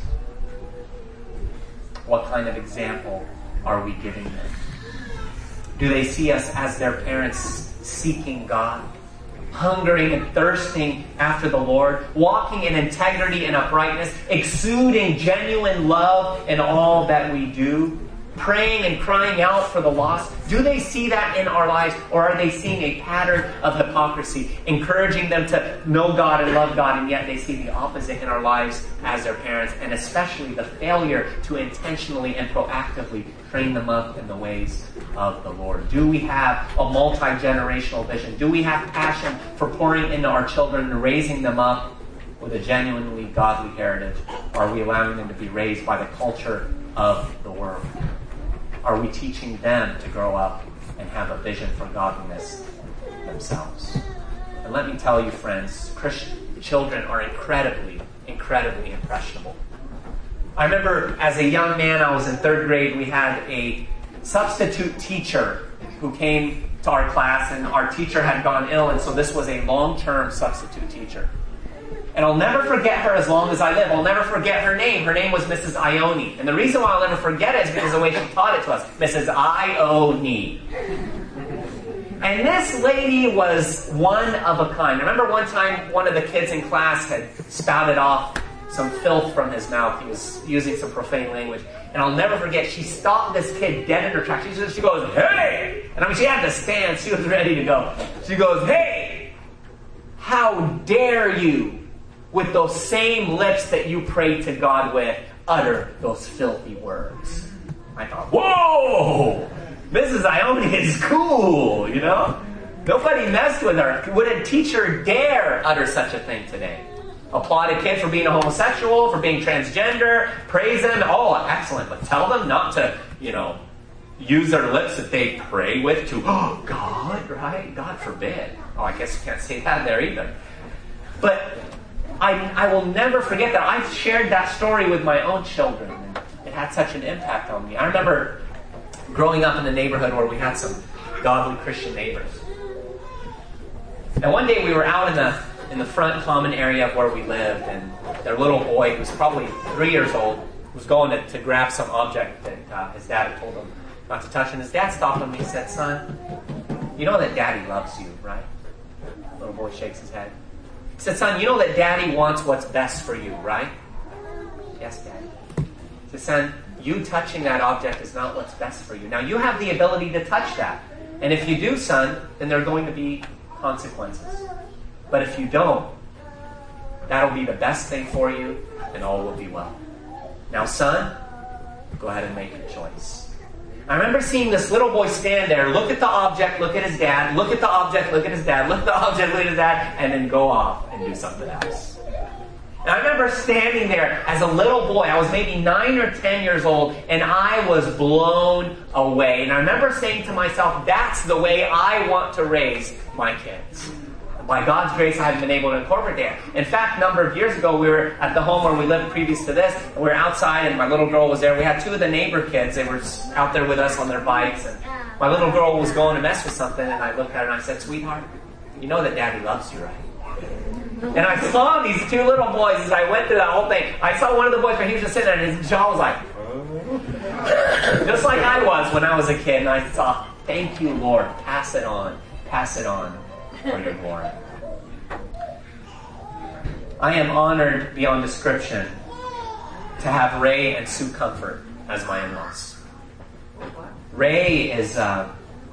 What kind of example are we giving them? Do they see us as their parents seeking God, hungering and thirsting after the Lord, walking in integrity and uprightness, exuding genuine love in all that we do, praying and crying out for the lost? Do they see that in our lives, or are they seeing a pattern of hypocrisy, encouraging them to know God and love God, and yet they see the opposite in our lives as their parents, and especially the failure to intentionally and proactively train them up in the ways of the Lord? Do we have a multi-generational vision? Do we have passion for pouring into our children and raising them up with a genuinely godly heritage? Are we allowing them to be raised by the culture of the world? Are we teaching them to grow up and have a vision for godliness themselves? And let me tell you, friends, Christian children are incredibly, incredibly impressionable. I remember as a young man, I was in third grade, we had a substitute teacher who came to our class, and our teacher had gone ill, and so this was a long-term substitute teacher. And I'll never forget her as long as I live. I'll never forget her name. Her name was Missus Ione. And the reason why I'll never forget it is because of the way she taught it to us. Missus Ione. And this lady was one of a kind. I remember one time one of the kids in class had spouted off some filth from his mouth. He was using some profane language. And I'll never forget, she stopped this kid dead in her tracks. She, just, she goes, "Hey!" And I mean, she had to stand. She was ready to go. She goes, "Hey! How dare you, with those same lips that you pray to God with, utter those filthy words?" I thought, whoa! Missus Ione is cool, you know? Nobody messed with her. Would a teacher dare utter such a thing today? Applaud a kid for being a homosexual, for being transgender, praise them. Oh, excellent. But tell them not to, you know, use their lips that they pray with to, oh, God, right? God forbid. Oh, I guess you can't say that there either. But I, I will never forget that. I've shared that story with my own children. And it had such an impact on me. I remember growing up in the neighborhood where we had some godly Christian neighbors. And one day we were out in the in the front common area of where we lived, and their little boy, who was probably three years old, was going to, to grab some object that uh, his dad had told him not to touch. And his dad stopped him and he said, "Son, you know that Daddy loves you, right?" The little boy shakes his head. He said, "Son, you know that Daddy wants what's best for you, right?" "Yes, Daddy." He said, "Son, you touching that object is not what's best for you. Now, you have the ability to touch that. And if you do, son, then there are going to be consequences. But if you don't, that'll be the best thing for you, and all will be well. Now, son, go ahead and make your choice." I remember seeing this little boy stand there, look at the object, look at his dad, look at the object, look at his dad, look at the object, look at his dad, and then go off and do something else. And I remember standing there as a little boy. I was maybe nine or ten years old, and I was blown away. And I remember saying to myself, that's the way I want to raise my kids. By God's grace, I haven't been able to incorporate that. In fact, a number of years ago, we were at the home where we lived previous to this, and we were outside, and my little girl was there. We had two of the neighbor kids. They were out there with us on their bikes, and my little girl was going to mess with something, and I looked at her and I said, "Sweetheart, you know that Daddy loves you, right?" And I saw these two little boys as I went through that whole thing. I saw one of the boys, but he was just sitting there, and his jaw was like, just like I was when I was a kid. And I thought, thank you, Lord. Pass it on. Pass it on for your glory. I am honored beyond description to have Ray and Sue Comfort as my in-laws. Ray is uh,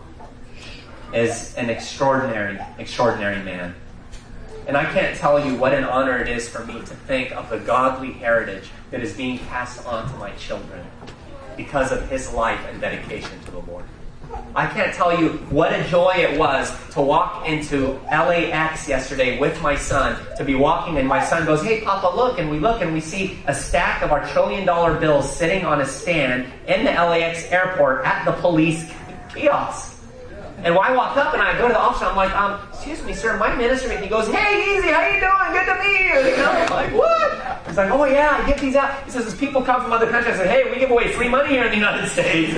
is an extraordinary, extraordinary man. And I can't tell you what an honor it is for me to think of the godly heritage that is being passed on to my children because of his life and dedication to the Lord. I can't tell you what a joy it was to walk into L A X yesterday with my son, to be walking and my son goes, "Hey, Papa, look," and we look and we see a stack of our trillion dollar bills sitting on a stand in the L A X airport at the police kiosk. And I walk up and I go to the officer, I'm like, um, "Excuse me, sir, my ministry." And he goes, "Hey, easy, how you doing? Good to meet you." You know, I'm like, "What?" He's like, "Oh yeah, I get these out." He says, "As people come from other countries," I said, "Hey, we give away free money here in the United States."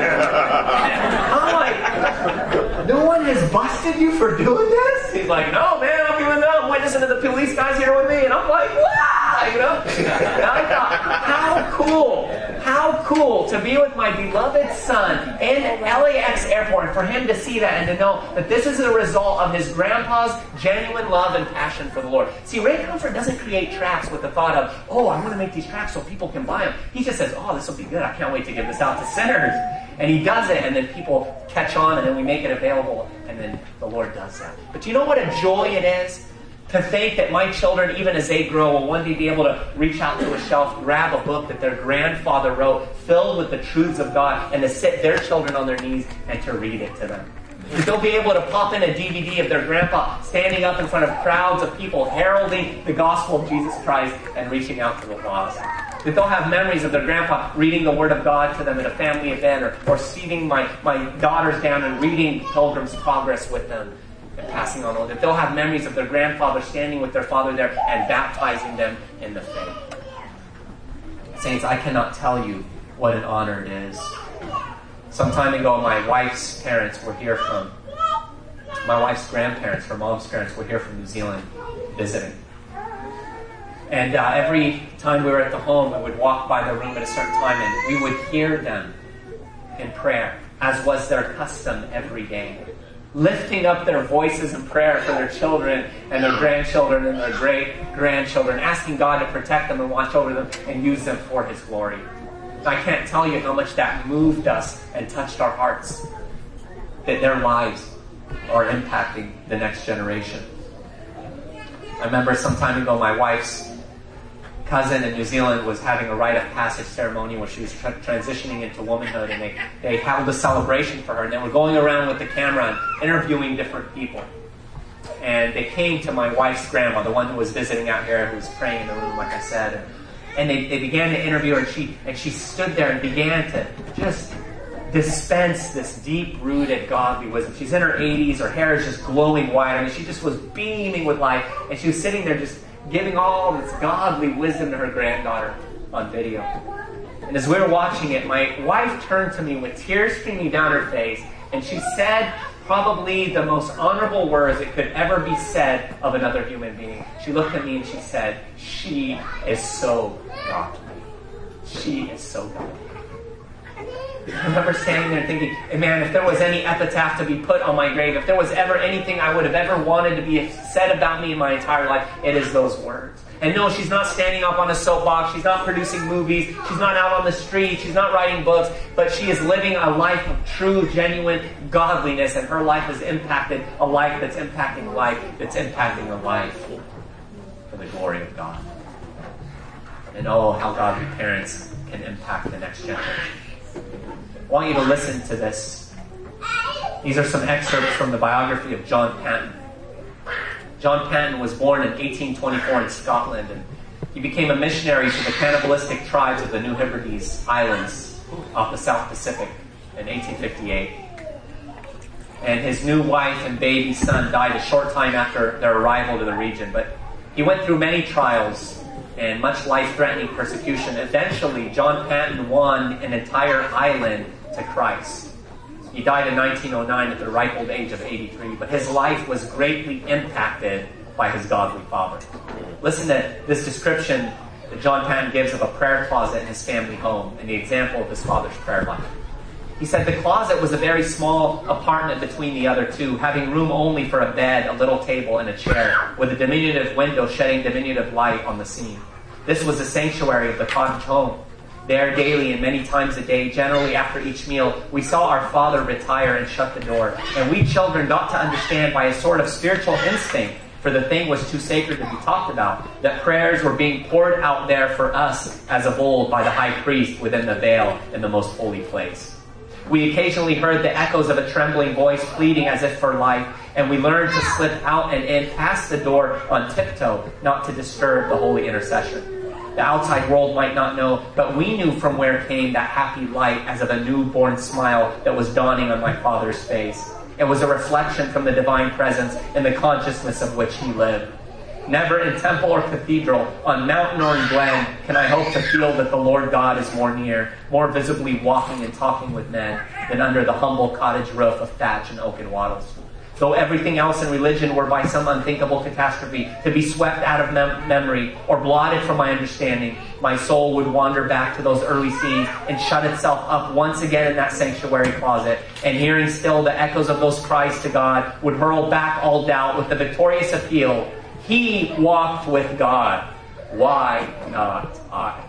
I'm like, "No one has busted you for doing this?" He's like, "No, man, I'm doing that. I'm witnessing to the police guys here with me." And I'm like, "Wow!" You know? And I thought, how cool, how cool to be with my beloved son in L A X airport, and for him to see that and to know that this is a result of his grandpa's genuine love and passion for the Lord. See, Ray Comfort doesn't create tracts with the thought of, "Oh, I'm going to make these tracts so people can buy them." He just says, "Oh, this will be good. I can't wait to give this out to sinners." And he does it, and then people catch on, and then we make it available, and then the Lord does that. But you know what a joy it is? To think that my children, even as they grow, will one day be able to reach out to a shelf, grab a book that their grandfather wrote, filled with the truths of God, and to sit their children on their knees and to read it to them. That they'll be able to pop in a D V D of their grandpa standing up in front of crowds of people heralding the gospel of Jesus Christ and reaching out to the lost. That they'll have memories of their grandpa reading the Word of God to them at a family event, or, or seating my, my daughters down and reading Pilgrim's Progress with them and passing on. That they'll have memories of their grandfather standing with their father there and baptizing them in the faith. Saints, I cannot tell you what an honor it is. Some time ago, my wife's parents were here from, my wife's grandparents, her mom's parents, were here from New Zealand visiting. And uh, every time we were at the home, we would walk by the room at a certain time and we would hear them in prayer, as was their custom every day, lifting up their voices in prayer for their children and their grandchildren and their great-grandchildren, asking God to protect them and watch over them and use them for His glory. I can't tell you how much that moved us and touched our hearts, that their lives are impacting the next generation. I remember some time ago, my wife's cousin in New Zealand was having a rite of passage ceremony where she was tra- transitioning into womanhood, and they, they held a celebration for her, and they were going around with the camera and interviewing different people. And they came to my wife's grandma, the one who was visiting out here, who was praying in the room, like I said, and And they, they began to interview her, and she and she stood there and began to just dispense this deep-rooted godly wisdom. She's in her eighties, her hair is just glowing white. I mean, she just was beaming with life, and she was sitting there just giving all this godly wisdom to her granddaughter on video. And as we were watching it, my wife turned to me with tears streaming down her face, and she said probably the most honorable words that could ever be said of another human being. She looked at me and she said, "She is so godly. she is so good. I remember standing there thinking, man, if there was any epitaph to be put on my grave, if there was ever anything I would have ever wanted to be said about me in my entire life, it is those words. And no, she's not standing up on a soapbox. She's not producing movies. She's not out on the street. She's not writing books. But she is living a life of true, genuine godliness. And her life has impacted a life that's impacting a life that's impacting a life for the glory of God. And oh, how godly parents can impact the next generation. I want you to listen to this. These are some excerpts from the biography of John Paton. John Paton was born in eighteen twenty-four in Scotland, and he became a missionary to the cannibalistic tribes of the New Hebrides Islands off the South Pacific in eighteen fifty-eight. And his new wife and baby son died a short time after their arrival to the region, but he went through many trials and much life-threatening persecution. Eventually, John Paton won an entire island to Christ. He died in nineteen oh nine at the ripe old age of eighty-three, but his life was greatly impacted by his godly father. Listen to this description that John Paton gives of a prayer closet in his family home and the example of his father's prayer life. He said the closet was a very small apartment between the other two, having room only for a bed, a little table, and a chair, with a diminutive window shedding diminutive light on the scene. This was the sanctuary of the cottage home. There, daily and many times a day, generally after each meal, we saw our father retire and shut the door. And we children got to understand by a sort of spiritual instinct, for the thing was too sacred to be talked about, that prayers were being poured out there for us as of old by the high priest within the veil in the most holy place. We occasionally heard the echoes of a trembling voice pleading as if for life, and we learned to slip out and in past the door on tiptoe, not to disturb the holy intercession. The outside world might not know, but we knew from where came that happy light as of a newborn smile that was dawning on my father's face. It was a reflection from the divine presence in the consciousness of which he lived. Never in temple or cathedral, on mountain or in glen, can I hope to feel that the Lord God is more near, more visibly walking and talking with men, than under the humble cottage roof of thatch and oaken wattles. Though everything else in religion were by some unthinkable catastrophe to be swept out of mem- memory or blotted from my understanding, my soul would wander back to those early scenes and shut itself up once again in that sanctuary closet, and hearing still the echoes of those cries to God, would hurl back all doubt with the victorious appeal, "He walked with God. Why not I?"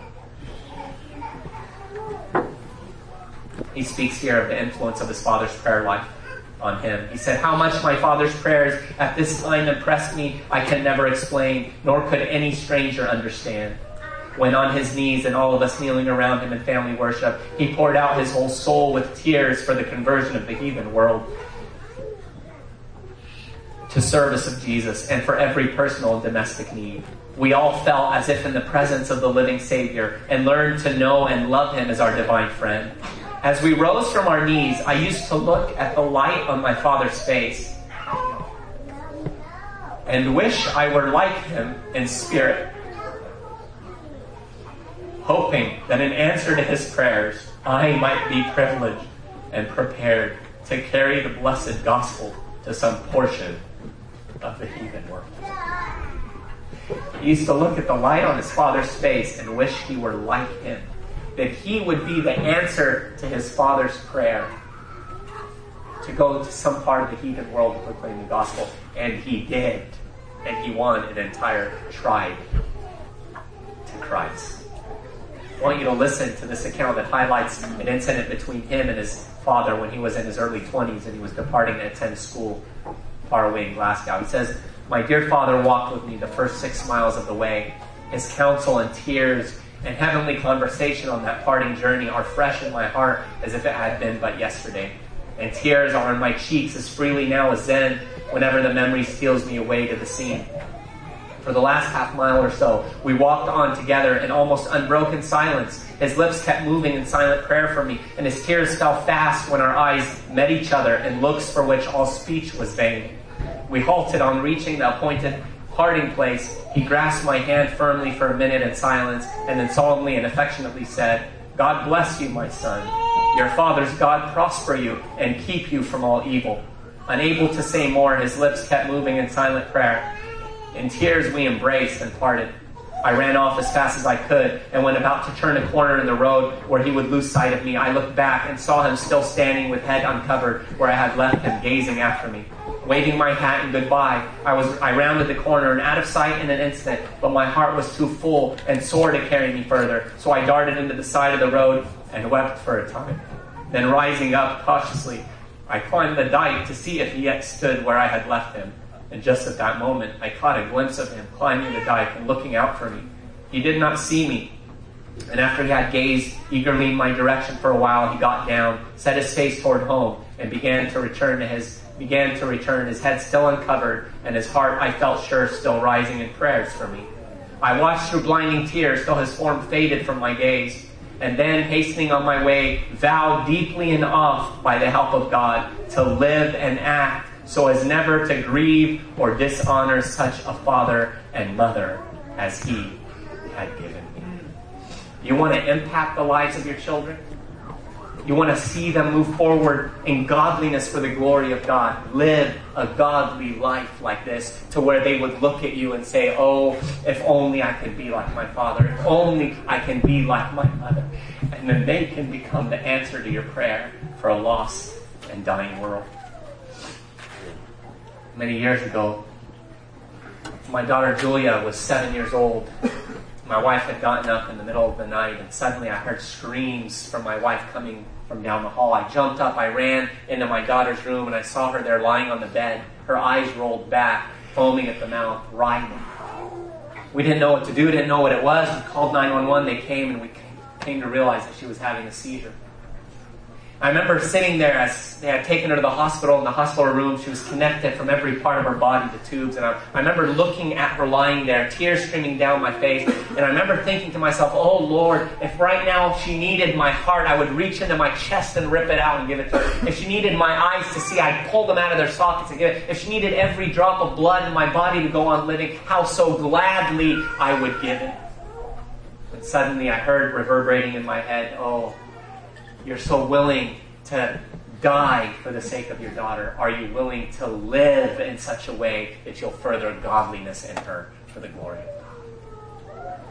He speaks here of the influence of his father's prayer life on him. He said, "How much my father's prayers at this time impressed me, I can never explain, nor could any stranger understand. When on his knees and all of us kneeling around him in family worship, he poured out his whole soul with tears for the conversion of the heathen world, to service of Jesus, and for every personal and domestic need. We all felt as if in the presence of the living Savior, and learned to know and love him as our divine friend. As we rose from our knees, I used to look at the light on my father's face and wish I were like him in spirit, hoping that in answer to his prayers, I might be privileged and prepared to carry the blessed gospel to some portion of the heathen world." He used to look at the light on his father's face and wish he were like him, that he would be the answer to his father's prayer to go to some part of the heathen world to proclaim the gospel. And he did. And he won an entire tribe to Christ. I want you to listen to this account that highlights an incident between him and his father when he was in his early twenties and he was departing to attend school far away in Glasgow. He says, "My dear father walked with me the first six miles of the way. His counsel and tears and heavenly conversation on that parting journey are fresh in my heart as if it had been but yesterday. And tears are on my cheeks as freely now as then, whenever the memory steals me away to the scene. For the last half mile or so, we walked on together in almost unbroken silence. His lips kept moving in silent prayer for me, and his tears fell fast when our eyes met each other in looks for which all speech was vain. We halted on reaching the appointed parting place. He grasped my hand firmly for a minute in silence, and then solemnly and affectionately said, 'God bless you, my son. Your father's God prosper you and keep you from all evil.' Unable to say more, his lips kept moving in silent prayer. In tears we embraced and parted. I ran off as fast as I could, and when about to turn a corner in the road where he would lose sight of me, I looked back and saw him still standing with head uncovered where I had left him, gazing after me. Waving my hat in goodbye, I was I rounded the corner and out of sight in an instant, but my heart was too full and sore to carry me further, so I darted into the side of the road and wept for a time. Then rising up cautiously, I climbed the dike to see if he yet stood where I had left him. And just at that moment, I caught a glimpse of him climbing the dike and looking out for me. He did not see me, and after he had gazed eagerly in my direction for a while, he got down, set his face toward home, and began to return to his began to return, his head still uncovered, and his heart, I felt sure, still rising in prayers for me. I watched through blinding tears till his form faded from my gaze, and then, hastening on my way, vowed deeply and oft, by the help of God, to live and act so as never to grieve or dishonor such a father and mother as he had given me. You want to impact the lives of your children? You want to see them move forward in godliness for the glory of God. Live a godly life like this to where they would look at you and say, oh, if only I could be like my father. If only I can be like my mother. And then they can become the answer to your prayer for a lost and dying world. Many years ago, my daughter Julia was seven years old. My wife had gotten up in the middle of the night, and suddenly I heard screams from my wife coming from down the hall. I jumped up, I ran into my daughter's room, and I saw her there lying on the bed, her eyes rolled back, foaming at the mouth, writhing. We didn't know what to do, didn't know what it was. We called nine one one, they came, and we came to realize that she was having a seizure. I remember sitting there as they had taken her to the hospital. In the hospital room, she was connected from every part of her body to tubes. And I, I remember looking at her lying there, tears streaming down my face. And I remember thinking to myself, oh Lord, if right now she needed my heart, I would reach into my chest and rip it out and give it to her. If she needed my eyes to see, I'd pull them out of their sockets and give it. If she needed every drop of blood in my body to go on living, how so gladly I would give it. But suddenly I heard reverberating in my head, oh, you're so willing to die for the sake of your daughter. Are you willing to live in such a way that you'll further godliness in her for the glory of God?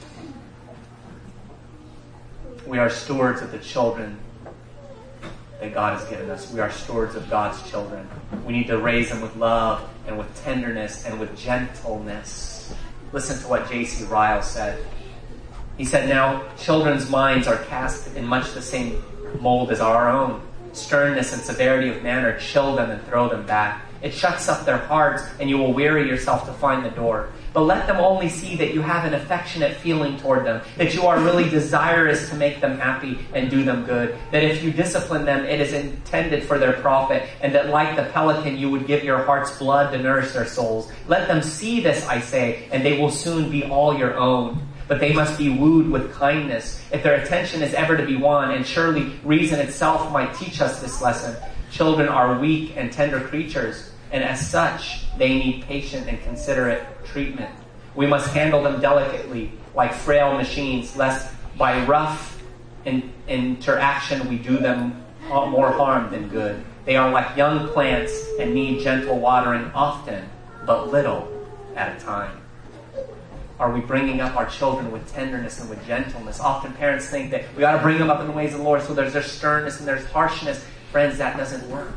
We are stewards of the children that God has given us. We are stewards of God's children. We need to raise them with love and with tenderness and with gentleness. Listen to what J C Ryle said. He said, now, children's minds are cast in much the same mold as our own. Sternness and severity of manner chill them and throw them back. It shuts up their hearts, and you will weary yourself to find the door. But let them only see that you have an affectionate feeling toward them, that you are really desirous to make them happy and do them good, that if you discipline them, it is intended for their profit, and that like the pelican, you would give your heart's blood to nourish their souls. Let them see this, I say, and they will soon be all your own. But they must be wooed with kindness. If their attention is ever to be won, and surely reason itself might teach us this lesson, children are weak and tender creatures, and as such, they need patient and considerate treatment. We must handle them delicately, like frail machines, lest by rough in- interaction we do them more harm than good. They are like young plants and need gentle watering often, but little at a time. Are we bringing up our children with tenderness and with gentleness? Often parents think that we ought to bring them up in the ways of the Lord, so there's there's sternness and there's harshness. Friends, that doesn't work.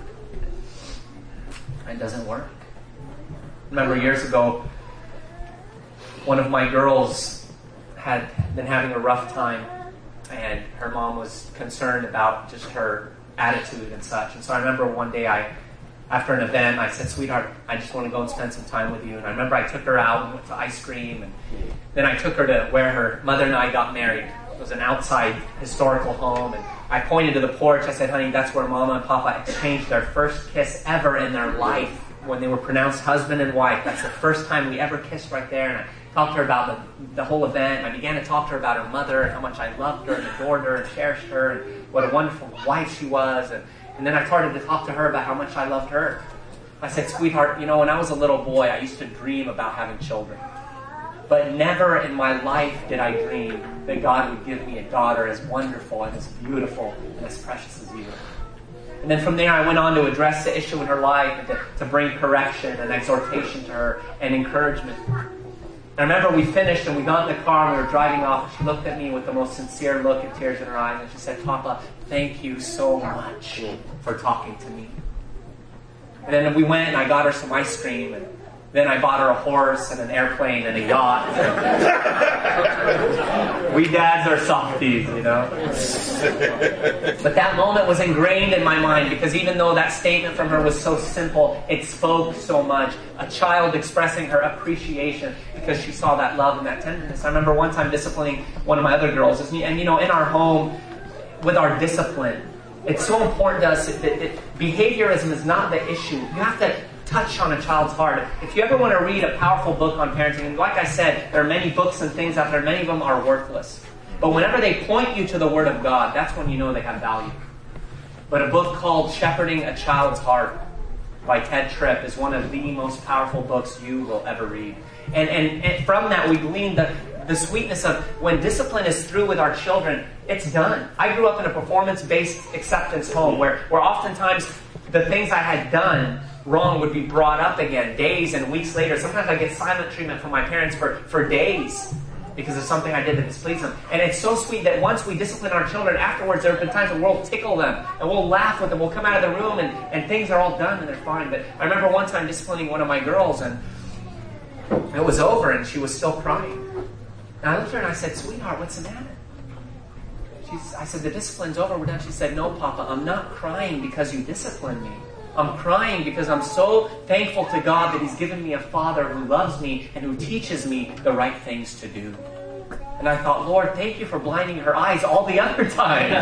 It doesn't work. Remember years ago, one of my girls had been having a rough time, and her mom was concerned about just her attitude and such. And so I remember one day I After an event, I said, sweetheart, I just want to go and spend some time with you. And I remember I took her out and went to ice cream. And then I took her to where her mother and I got married. It was an outside historical home. And I pointed to the porch. I said, honey, that's where Mama and Papa exchanged their first kiss ever in their life when they were pronounced husband and wife. That's the first time we ever kissed right there. And I talked to her about the, the whole event. I began to talk to her about her mother and how much I loved her and adored her and cherished her and what a wonderful wife she was. And And then I started to talk to her about how much I loved her. I said, sweetheart, you know, when I was a little boy, I used to dream about having children. But never in my life did I dream that God would give me a daughter as wonderful and as beautiful and as precious as you. And then from there, I went on to address the issue in her life and to, to bring correction and exhortation to her and encouragement. I remember we finished and we got in the car and we were driving off, and she looked at me with the most sincere look and tears in her eyes, and she said, "Papa, thank you so much for talking to me." And then we went and I got her some ice cream, and then I bought her a horse and an airplane and a yacht. We dads are softies, you know. But that moment was ingrained in my mind, because even though that statement from her was so simple, it spoke so much. A child expressing her appreciation because she saw that love and that tenderness. I remember one time disciplining one of my other girls, and you know, in our home, with our discipline, it's so important to us that, that behaviorism is not the issue. You have to touch on a child's heart. If you ever want to read a powerful book on parenting, and like I said, there are many books and things out there, many of them are worthless. But whenever they point you to the Word of God, that's when you know they have value. But a book called Shepherding a Child's Heart by Ted Tripp is one of the most powerful books you will ever read. And, and, and from that we glean the, the sweetness of when discipline is through with our children, it's done. I grew up in a performance-based acceptance home where, where oftentimes the things I had done wrong would be brought up again days and weeks later. Sometimes I get silent treatment from my parents for, for days because of something I did that displeased them. And it's so sweet that once we discipline our children, afterwards there have been times when we'll tickle them and we'll laugh with them. We'll come out of the room and, and things are all done and they're fine. But I remember one time disciplining one of my girls, and it was over and she was still crying. And I looked at her and I said, "Sweetheart, what's the matter?" She's, I said, "The discipline's over, we're done." She said, "No, Papa, I'm not crying because you disciplined me. I'm crying because I'm so thankful to God that He's given me a father who loves me and who teaches me the right things to do." And I thought, Lord, thank you for blinding her eyes all the other times.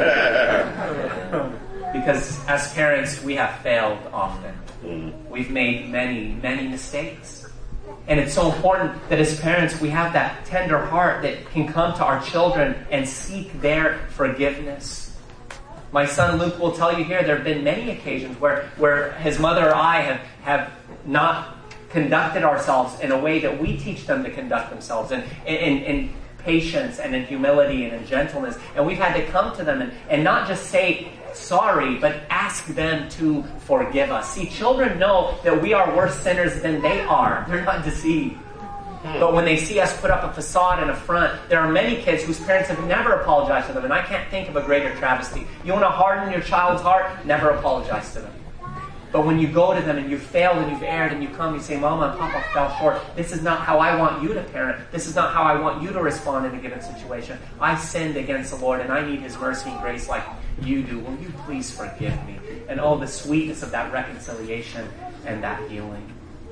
Because as parents, we have failed often. We've made many, many mistakes. And it's so important that as parents, we have that tender heart that can come to our children and seek their forgiveness. My son Luke will tell you here, there have been many occasions where, where his mother or I have, have not conducted ourselves in a way that we teach them to conduct themselves, in, in, in patience and in humility and in gentleness. And we've had to come to them and, and not just say sorry, but ask them to forgive us. See, children know that we are worse sinners than they are. They're not deceived. But when they see us put up a facade and a front, there are many kids whose parents have never apologized to them, and I can't think of a greater travesty. You want to harden your child's heart? Never apologize to them. But when you go to them and you've failed and you've erred and you come, you say, "Mama and Papa fell short. This is not how I want you to parent. This is not how I want you to respond in a given situation. I sinned against the Lord and I need His mercy and grace like you do. Will you please forgive me?" And oh, the sweetness of that reconciliation and that healing.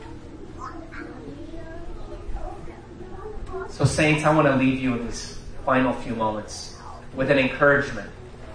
So saints, I want to leave you in these final few moments with an encouragement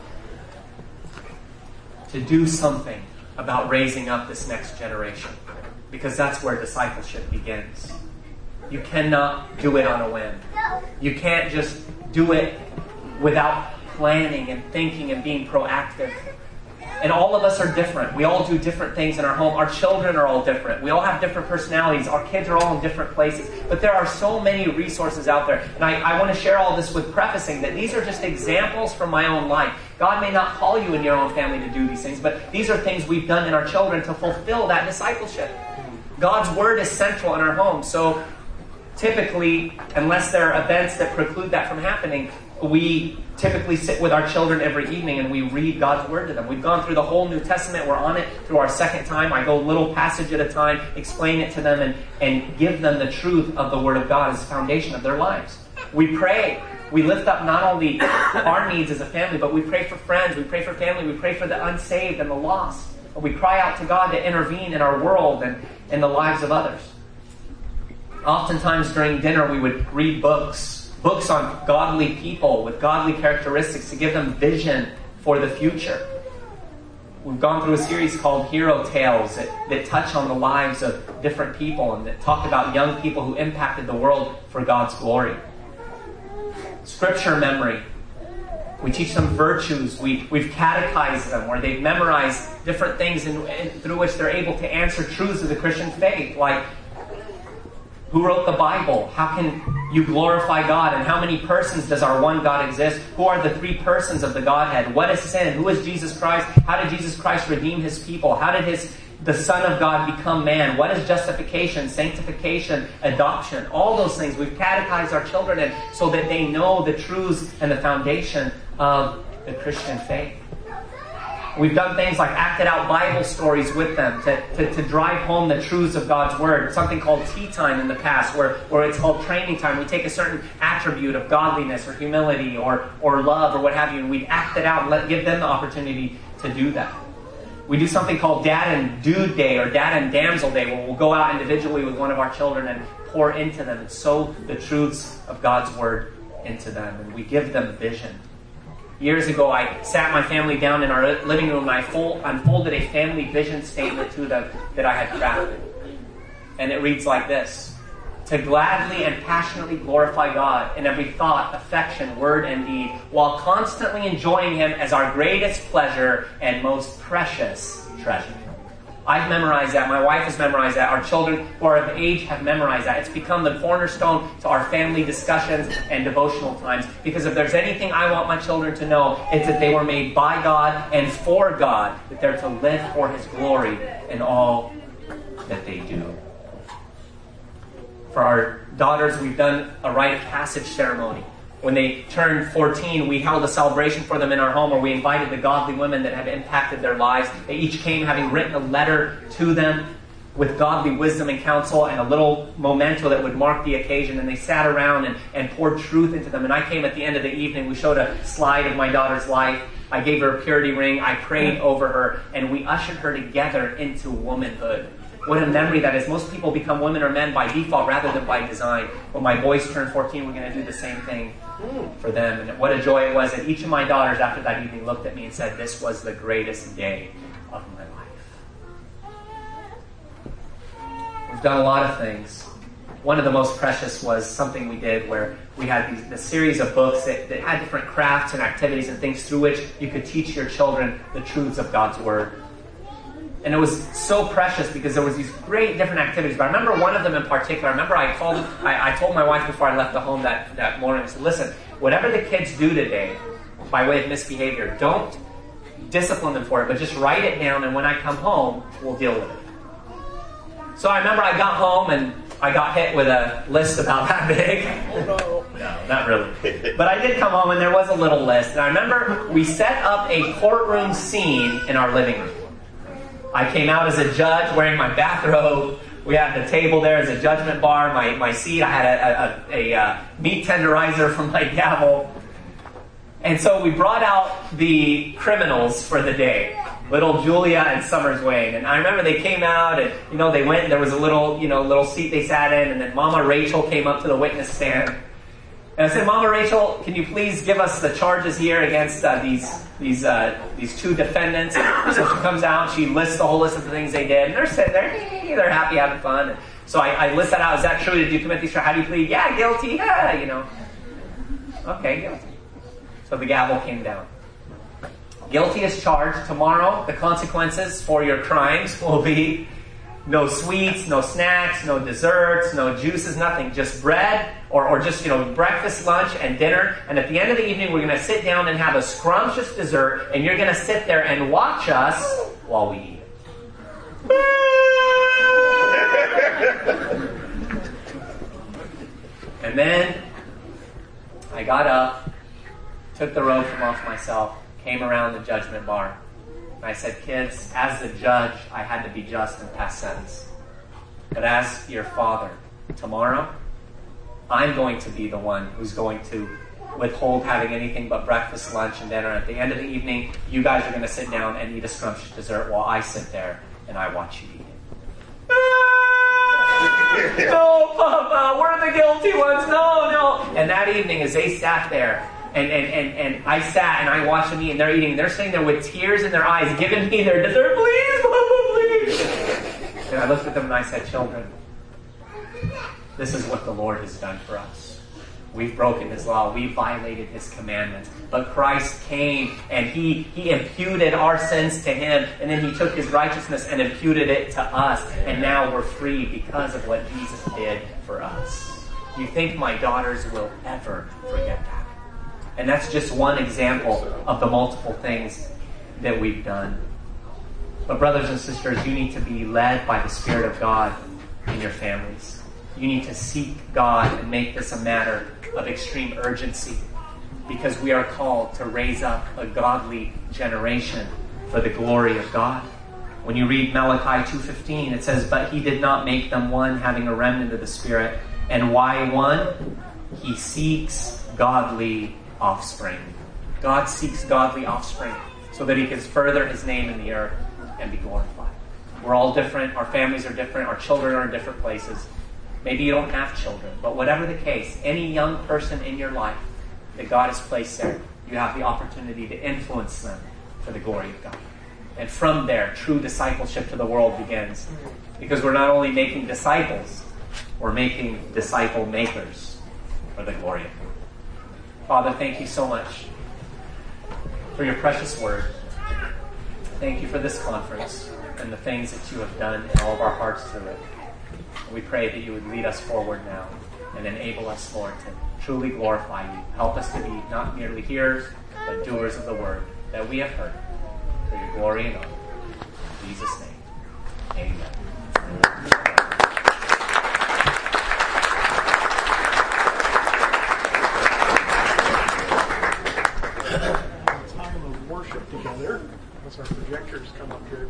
to do something about raising up this next generation, because that's where discipleship begins. You cannot do it on a whim. You can't just do it without planning and thinking and being proactive. And all of us are different. We all do different things in our home. Our children are all different. We all have different personalities. Our kids are all in different places. But there are so many resources out there. And I, I want to share all this with prefacing that these are just examples from my own life. God may not call you in your own family to do these things, but these are things we've done in our children to fulfill that discipleship. God's Word is central in our home. So typically, unless there are events that preclude that from happening, we typically sit with our children every evening and we read God's Word to them. We've gone through the whole New Testament. We're on it through our second time. I go little passage at a time, explain it to them, and, and give them the truth of the Word of God as the foundation of their lives. We pray. We lift up not only our needs as a family, but we pray for friends. We pray for family. We pray for the unsaved and the lost. And we cry out to God to intervene in our world and in the lives of others. Oftentimes during dinner, we would read books. Books on godly people with godly characteristics to give them vision for the future. We've gone through a series called Hero Tales that, that touch on the lives of different people and that talk about young people who impacted the world for God's glory. Scripture memory. We teach them virtues. We, we've catechized them where they've memorized different things in, in, through which they're able to answer truths of the Christian faith, like who wrote the Bible? How can you glorify God? And how many persons does our one God exist? Who are the three persons of the Godhead? What is sin? Who is Jesus Christ? How did Jesus Christ redeem His people? How did His the Son of God become man? What is justification, sanctification, adoption? All those things. We've catechized our children in so that they know the truths and the foundation of the Christian faith. We've done things like acted out Bible stories with them to, to, to drive home the truths of God's Word. Something called tea time in the past, where, where it's called training time. We take a certain attribute of godliness or humility or, or love or what have you, and we act it out and let, give them the opportunity to do that. We do something called Dad and Dude Day or Dad and Damsel Day, where we'll go out individually with one of our children and pour into them and sow the truths of God's Word into them. And we give them vision. Years ago, I sat my family down in our living room and I unfolded a family vision statement to them that I had crafted. And it reads like this: to gladly and passionately glorify God in every thought, affection, word, and deed, while constantly enjoying Him as our greatest pleasure and most precious treasure. I've memorized that. My wife has memorized that. Our children who are of age have memorized that. It's become the cornerstone to our family discussions and devotional times. Because if there's anything I want my children to know, it's that they were made by God and for God. That they're to live for His glory in all that they do. For our daughters, we've done a rite of passage ceremony. When they turned fourteen, we held a celebration for them in our home where we invited the godly women that had impacted their lives. They each came having written a letter to them with godly wisdom and counsel and a little memento that would mark the occasion. And they sat around and, and poured truth into them. And I came at the end of the evening. We showed a slide of my daughter's life. I gave her a purity ring. I prayed over her. And we ushered her together into womanhood. What a memory that is. Most people become women or men by default rather than by design. When my boys turn fourteen, we're going to do the same thing for them. And what a joy it was that each of my daughters after that evening looked at me and said, this was the greatest day of my life. We've done a lot of things. One of the most precious was something we did where we had these, this series of books that, that had different crafts and activities and things through which you could teach your children the truths of God's Word. And it was so precious because there was these great different activities. But I remember one of them in particular. I remember I called, I, I told my wife before I left the home that, that morning, I said, listen, whatever the kids do today by way of misbehavior, don't discipline them for it, but just write it down, and when I come home, we'll deal with it. So I remember I got home and I got hit with a list about that big. Oh, no. No, not really. But I did come home and there was a little list. And I remember we set up a courtroom scene in our living room. I came out as a judge wearing my bathrobe. We had the table there as a judgment bar. My, my seat, I had a, a, a, a meat tenderizer from my gavel. And so we brought out the criminals for the day. Little Julia and Summers Wayne. And I remember they came out and, you know, they went and there was a little, you know, little seat they sat in. And then Mama Rachel came up to the witness stand. And I said, Mama Rachel, can you please give us the charges here against uh, these these uh, these two defendants? And so she comes out, she lists the whole list of the things they did, and they're sitting there, they're happy, having fun. And so I, I list that out. Is that true? Did you commit these charges? How do you plead? Yeah, guilty. Yeah, you know. Okay, guilty. So the gavel came down. Guilty as charged. Tomorrow, the consequences for your crimes will be no sweets, no snacks, no desserts, no juices, nothing. Just bread or, or just, you know, breakfast, lunch, and dinner. And at the end of the evening, we're going to sit down and have a scrumptious dessert, and you're going to sit there and watch us while we eat it. And then I got up, took the robe from off myself, came around the judgment bar. And I said, kids, as the judge, I had to be just and pass sentence. But as your father, tomorrow, I'm going to be the one who's going to withhold having anything but breakfast, lunch, and dinner. At the end of the evening, you guys are going to sit down and eat a scrumptious dessert while I sit there and I watch you eat it. No, Papa, we're the guilty ones. No, no. And that evening, as they sat there, And, and, and, and I sat and I watched them eat, and they're eating. They're sitting there with tears in their eyes, giving me their dessert. Please, Papa, please. And I looked at them and I said, children, this is what the Lord has done for us. We've broken His law. We've violated His commandments. But Christ came and He, he imputed our sins to Him, and then He took His righteousness and imputed it to us. And now we're free because of what Jesus did for us. Do you think my daughters will ever forget that? And that's just one example of the multiple things that we've done. But brothers and sisters, you need to be led by the Spirit of God in your families. You need to seek God and make this a matter of extreme urgency, because we are called to raise up a godly generation for the glory of God. When you read Malachi two fifteen, it says, "But he did not make them one, having a remnant of the Spirit." And why one? He seeks godly offspring. God seeks godly offspring so that he can further his name in the earth and be glorified. We're all different. Our families are different. Our children are in different places. Maybe you don't have children, but whatever the case, any young person in your life that God has placed there, you have the opportunity to influence them for the glory of God. And from there, true discipleship to the world begins. Because we're not only making disciples, we're making disciple makers for the glory of God. Father, thank you so much for your precious word. Thank you for this conference and the things that you have done in all of our hearts through it. We pray that you would lead us forward now and enable us, Lord, to truly glorify you. Help us to be not merely hearers, but doers of the word that we have heard, for your glory and honor. In Jesus' name, amen. Time of worship together as our projectors come up here.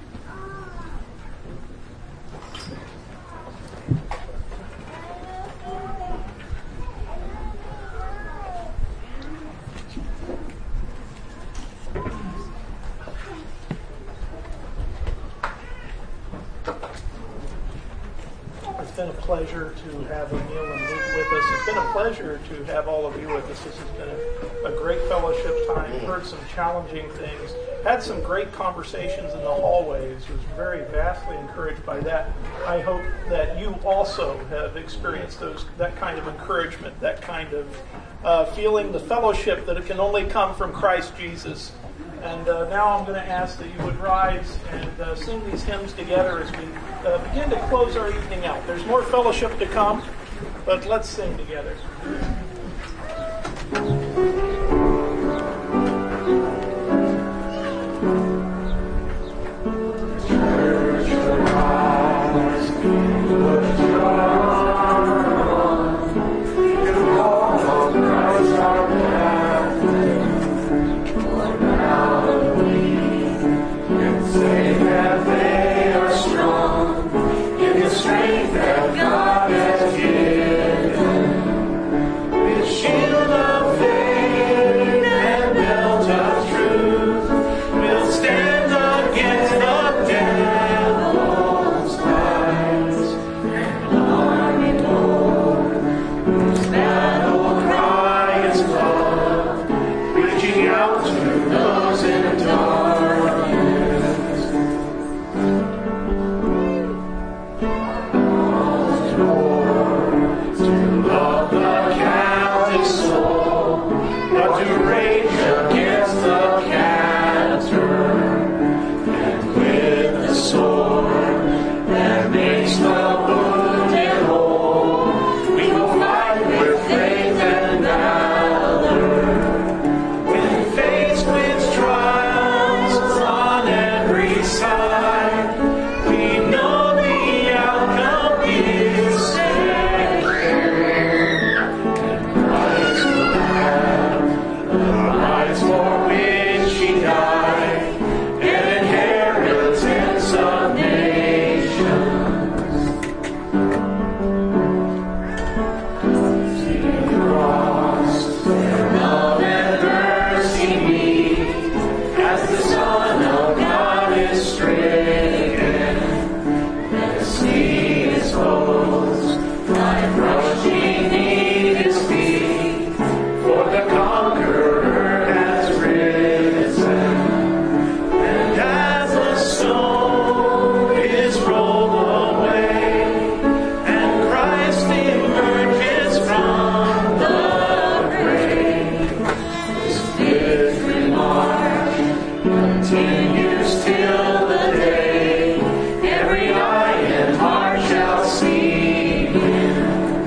It's been a pleasure to have Emil and Luke with us. It's been a pleasure to have all of you with us. This has been a, a great fellowship time. Heard some challenging things. Had some great conversations in the hallways. Was very vastly encouraged by that. I hope that you also have experienced those that kind of encouragement, that kind of uh, feeling, the fellowship that it can only come from Christ Jesus. And uh, now I'm going to ask that you would rise and uh, sing these hymns together as we uh, begin to close our evening out. There's more fellowship to come, but let's sing together. Every eye and heart shall see him.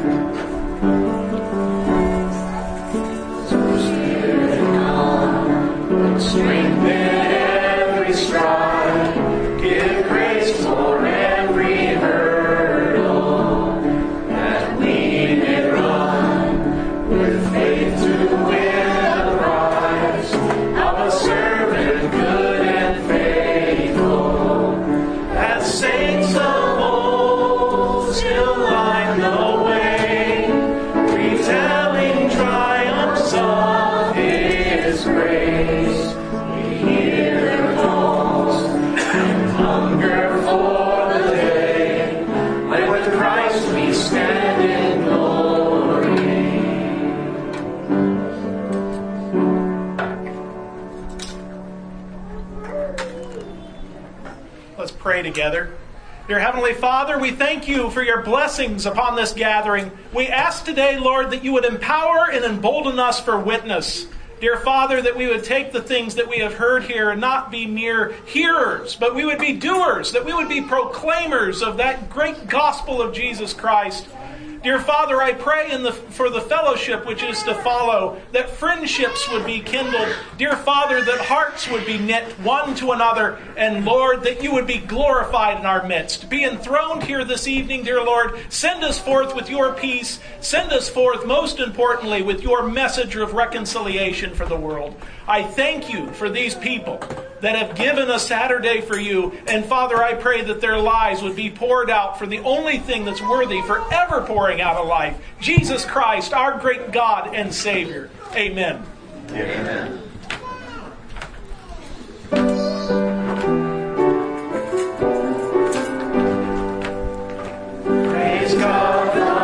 together. Dear Heavenly Father, we thank you for your blessings upon this gathering. We ask today, Lord, that you would empower and embolden us for witness. Dear Father, that we would take the things that we have heard here and not be mere hearers, but we would be doers, that we would be proclaimers of that great gospel of Jesus Christ. Dear Father, I pray in the, for the fellowship which is to follow, that friendships would be kindled. Dear Father, that hearts would be knit one to another. And Lord, that you would be glorified in our midst. Be enthroned here this evening, dear Lord. Send us forth with your peace. Send us forth, most importantly, with your message of reconciliation for the world. I thank you for these people that have given a Saturday for you. And Father, I pray that their lives would be poured out for the only thing that's worthy forever pouring out of life, Jesus Christ, our great God and Savior. Amen. Amen. Praise God.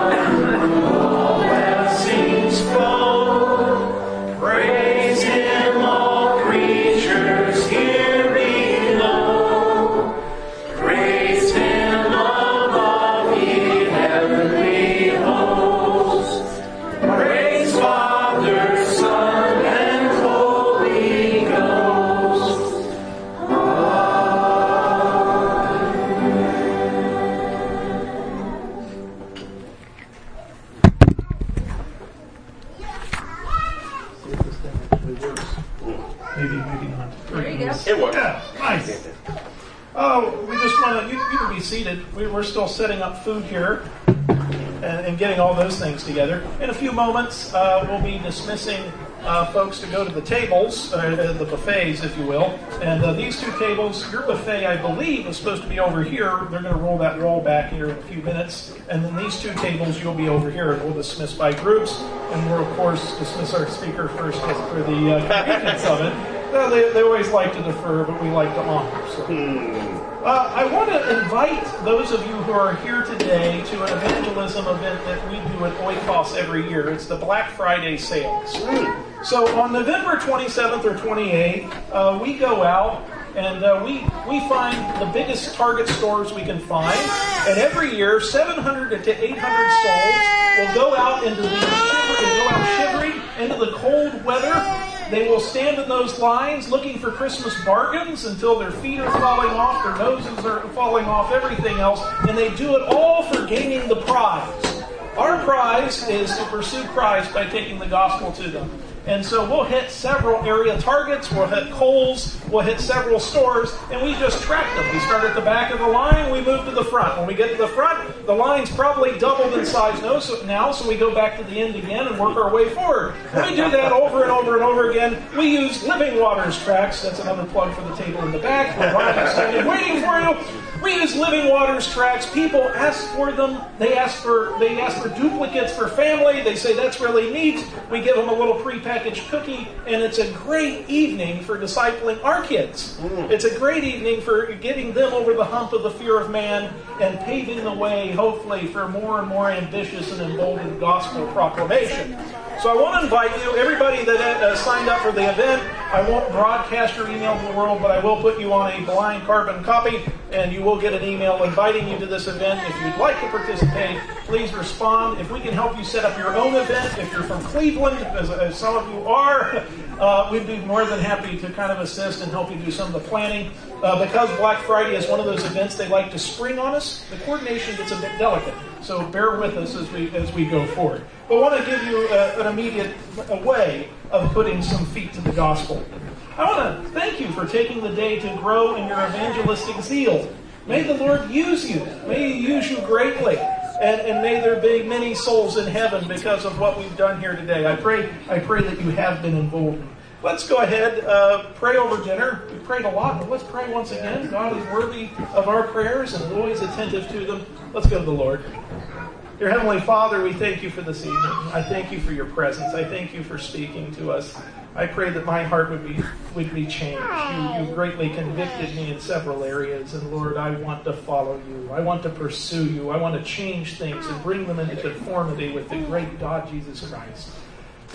We're still setting up food here and, and getting all those things together. In a few moments, uh, we'll be dismissing uh, folks to go to the tables, uh, the buffets, if you will. And uh, these two tables, your buffet, I believe, is supposed to be over here. They're going to roll that wall back here in a few minutes. And then these two tables, you'll be over here. And we'll dismiss by groups. And we'll, of course, dismiss our speaker first just for the uh, convenience of it. Well, they, they always like to defer, but we like to honor. So. Hmm. Uh, I want to invite those of you who are here today to an evangelism event that we do at Oikos every year. It's the Black Friday sales. Mm. So on November twenty-seventh or twenty-eighth, uh, we go out and uh, we we find the biggest Target stores we can find. And every year, seven hundred to eight hundred souls will go out into the shiver, go out shivering into the cold weather. They will stand in those lines looking for Christmas bargains until their feet are falling off, their noses are falling off, everything else, and they do it all for gaining the prize. Our prize is to pursue Christ by taking the gospel to them. And so we'll hit several area Targets, we'll hit Kohl's, we'll hit several stores, and we just track them. We start at the back of the line, we move to the front. When we get to the front, the line's probably doubled in size now, so we go back to the end again and work our way forward. And we do that over and over and over again. We use Living Waters tracks. That's another plug for the table in the back. We're right standing waiting for you. We use Living Waters tracks. People ask for them. They ask for they ask for duplicates for family. They say that's really neat. We give them a little prepackaged cookie, and it's a great evening for discipling our kids. Mm. It's a great evening for getting them over the hump of the fear of man and paving the way, hopefully, for more and more ambitious and emboldened gospel proclamation. So I want to invite you, everybody that uh, signed up for the event. I won't broadcast your email to the world, but I will put you on a blind carbon copy, and you will get an email inviting you to this event. If you'd like to participate, please respond. If we can help you set up your own event, if you're from Cleveland, as, as some of you are, uh, we'd be more than happy to kind of assist and help you do some of the planning. Uh, because Black Friday is one of those events they like to spring on us, the coordination gets a bit delicate. So bear with us as we as we go forward. But I want to give you a, an immediate a way of putting some feet to the gospel. I want to thank you for taking the day to grow in your evangelistic zeal. May the Lord use you. May He use you greatly. And, and may there be many souls in heaven because of what we've done here today. I pray I pray that you have been emboldened. Let's go ahead, uh, pray over dinner. We prayed a lot, but let's pray once again. God is worthy of our prayers and always attentive to them. Let's go to the Lord. Dear Heavenly Father, we thank you for this evening. I thank you for your presence. I thank you for speaking to us. I pray that my heart would be would be changed. You, you greatly convicted me in several areas, and Lord, I want to follow you. I want to pursue you. I want to change things and bring them into conformity with the great God, Jesus Christ.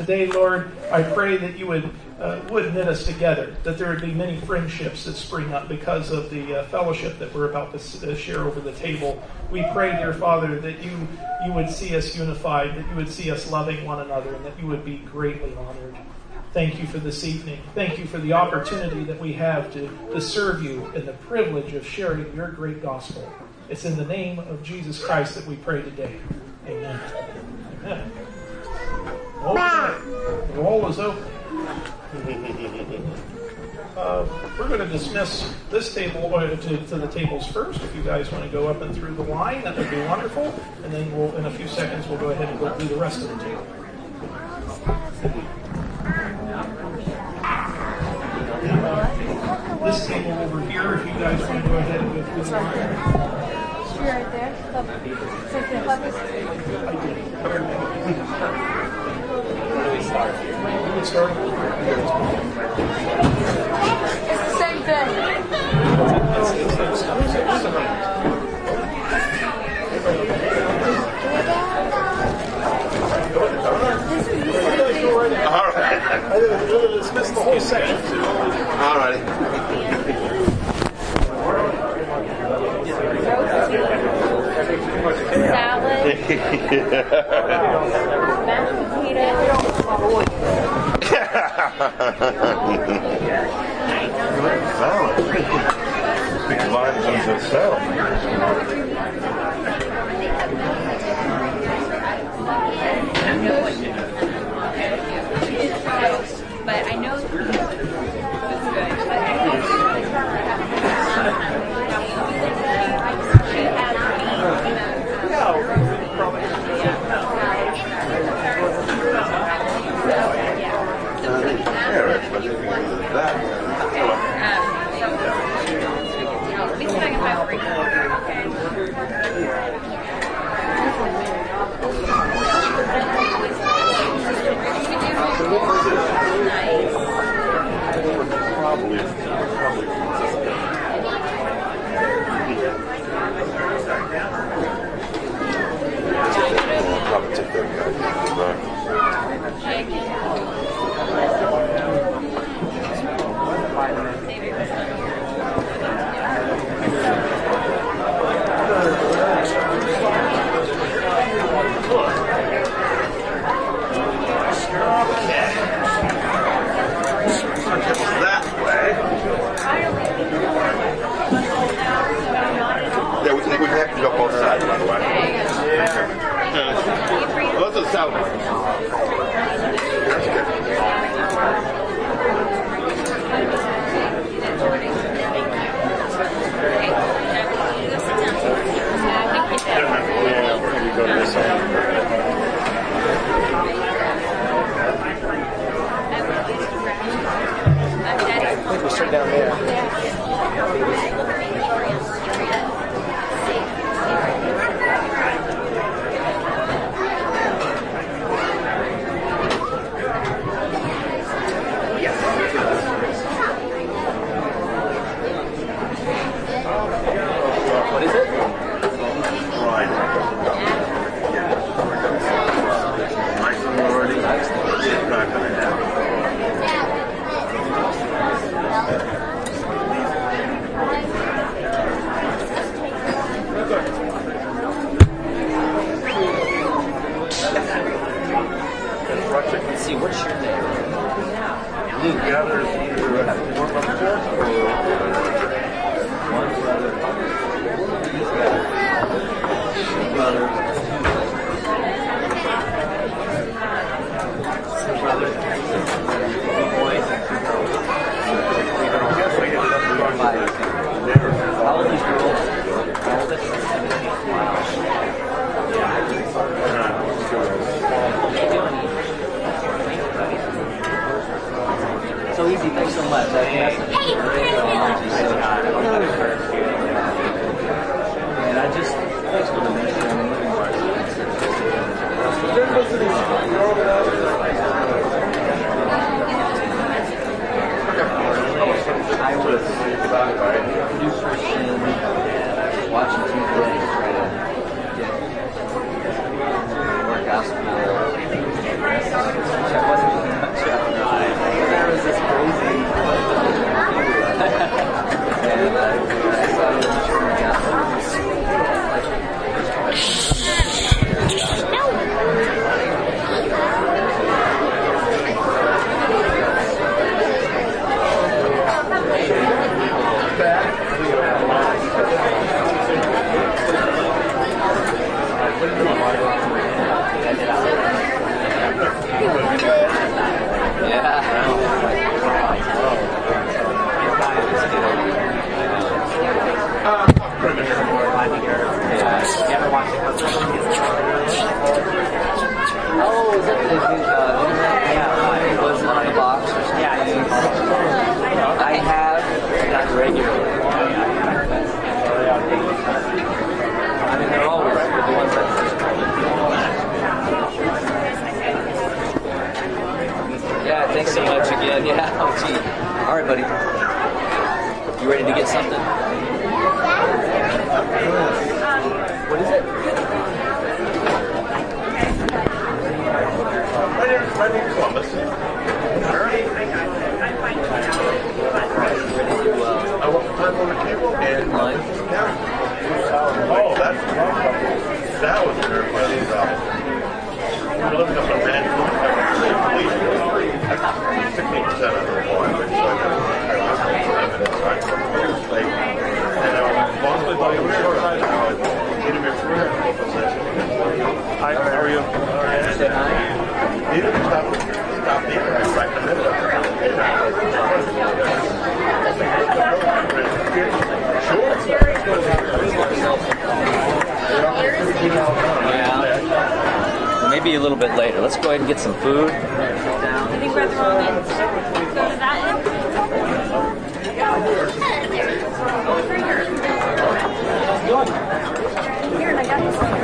Today, Lord, I pray that you would uh, would knit us together, that there would be many friendships that spring up because of the uh, fellowship that we're about to uh, share over the table. We pray, dear Father, that you you would see us unified, that you would see us loving one another, and that you would be greatly honored. Thank you for this evening. Thank you for the opportunity that we have to, to serve you and the privilege of sharing your great gospel. It's in the name of Jesus Christ that we pray today. Amen. Amen. Okay. The wall is open. Uh, we're going to dismiss this table uh, to, to the tables first. If you guys want to go up and through the line, that would be wonderful. And then we'll, in a few seconds, we'll go ahead and go through the rest of the table. Uh, this table over here, if you guys want to go ahead and go through the line. Right there. I did. Where do we start? We would start. It's the same thing. All right. I didn't dismiss the whole section. All righty. Salad. Mashed potatoes. Salad. Big lines of salad. But I know it's good. Check good, yeah. Oh, gee. All right, buddy. You ready to get something? What is it? My name is, my name is Columbus. I want the time on the table and Line. oh, that's that was the nerve by these out. We were looking up a man who was sixteen percent of the wine, so I got and I was mostly by the weird side. Hi, how are you? All right. Neither stop, stop neither. I'm right in the middle of it. Yeah. Maybe a little bit later. Let's go ahead and get some food. I think we're at the wrong end. Go to that end. Here, and I got this one.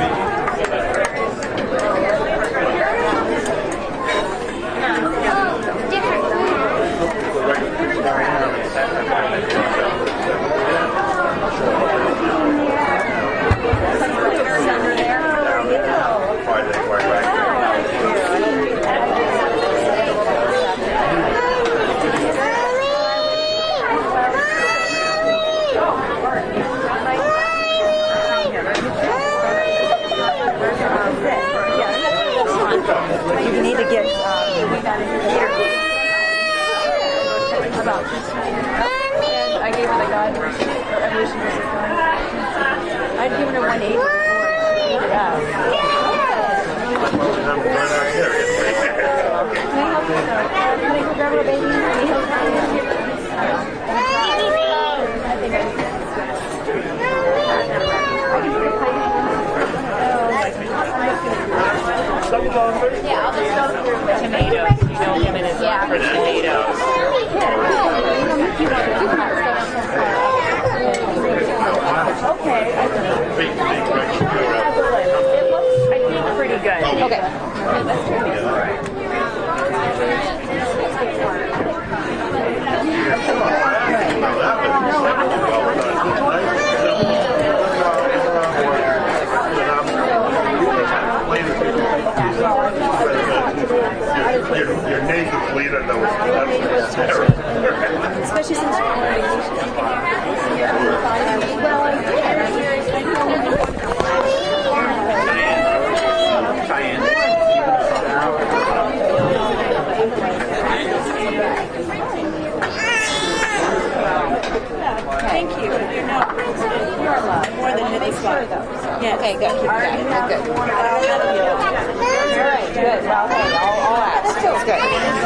You need to get um, about this one. And I gave her the guide for evolution versus one. I'd given her one eighty before and she ate it up. Can I help you? Can I go grab her baby? Can I help you? I think I Yeah, I'll just go through with tomatoes. You know, him and his yeah. for the tomatoes. Okay. It looks, I think, pretty good. Okay. Your, your native leader that was terrible. Especially since you're on vacation. Well, I Thank you. You're not you're allowed more than they spot. Yeah. Okay, good. Keep it good. Good. All right, good. Well, hey, all, all that. That feels good.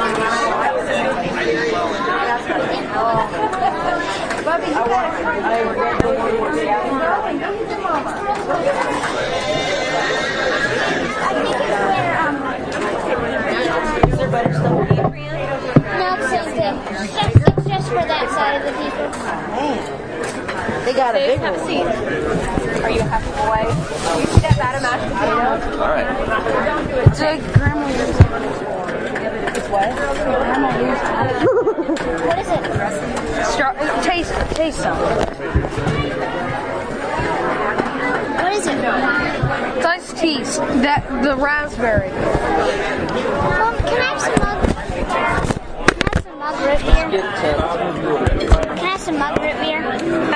Bubby, you got Is there better stuff to eat, Brianna? No, same thing. Just, it's just for that side of the people. Man. They got a big one. Have a seat. Are you a happy boy? You see that bad mashed potatoes? All right. It's a grandma used. It's what? Grandma used. What is it? Straw. Taste. Taste some. What is it? It's iced tea. That the raspberry. Mom, can I have some mug? Can I have some mug root beer? Can I have some mug root beer?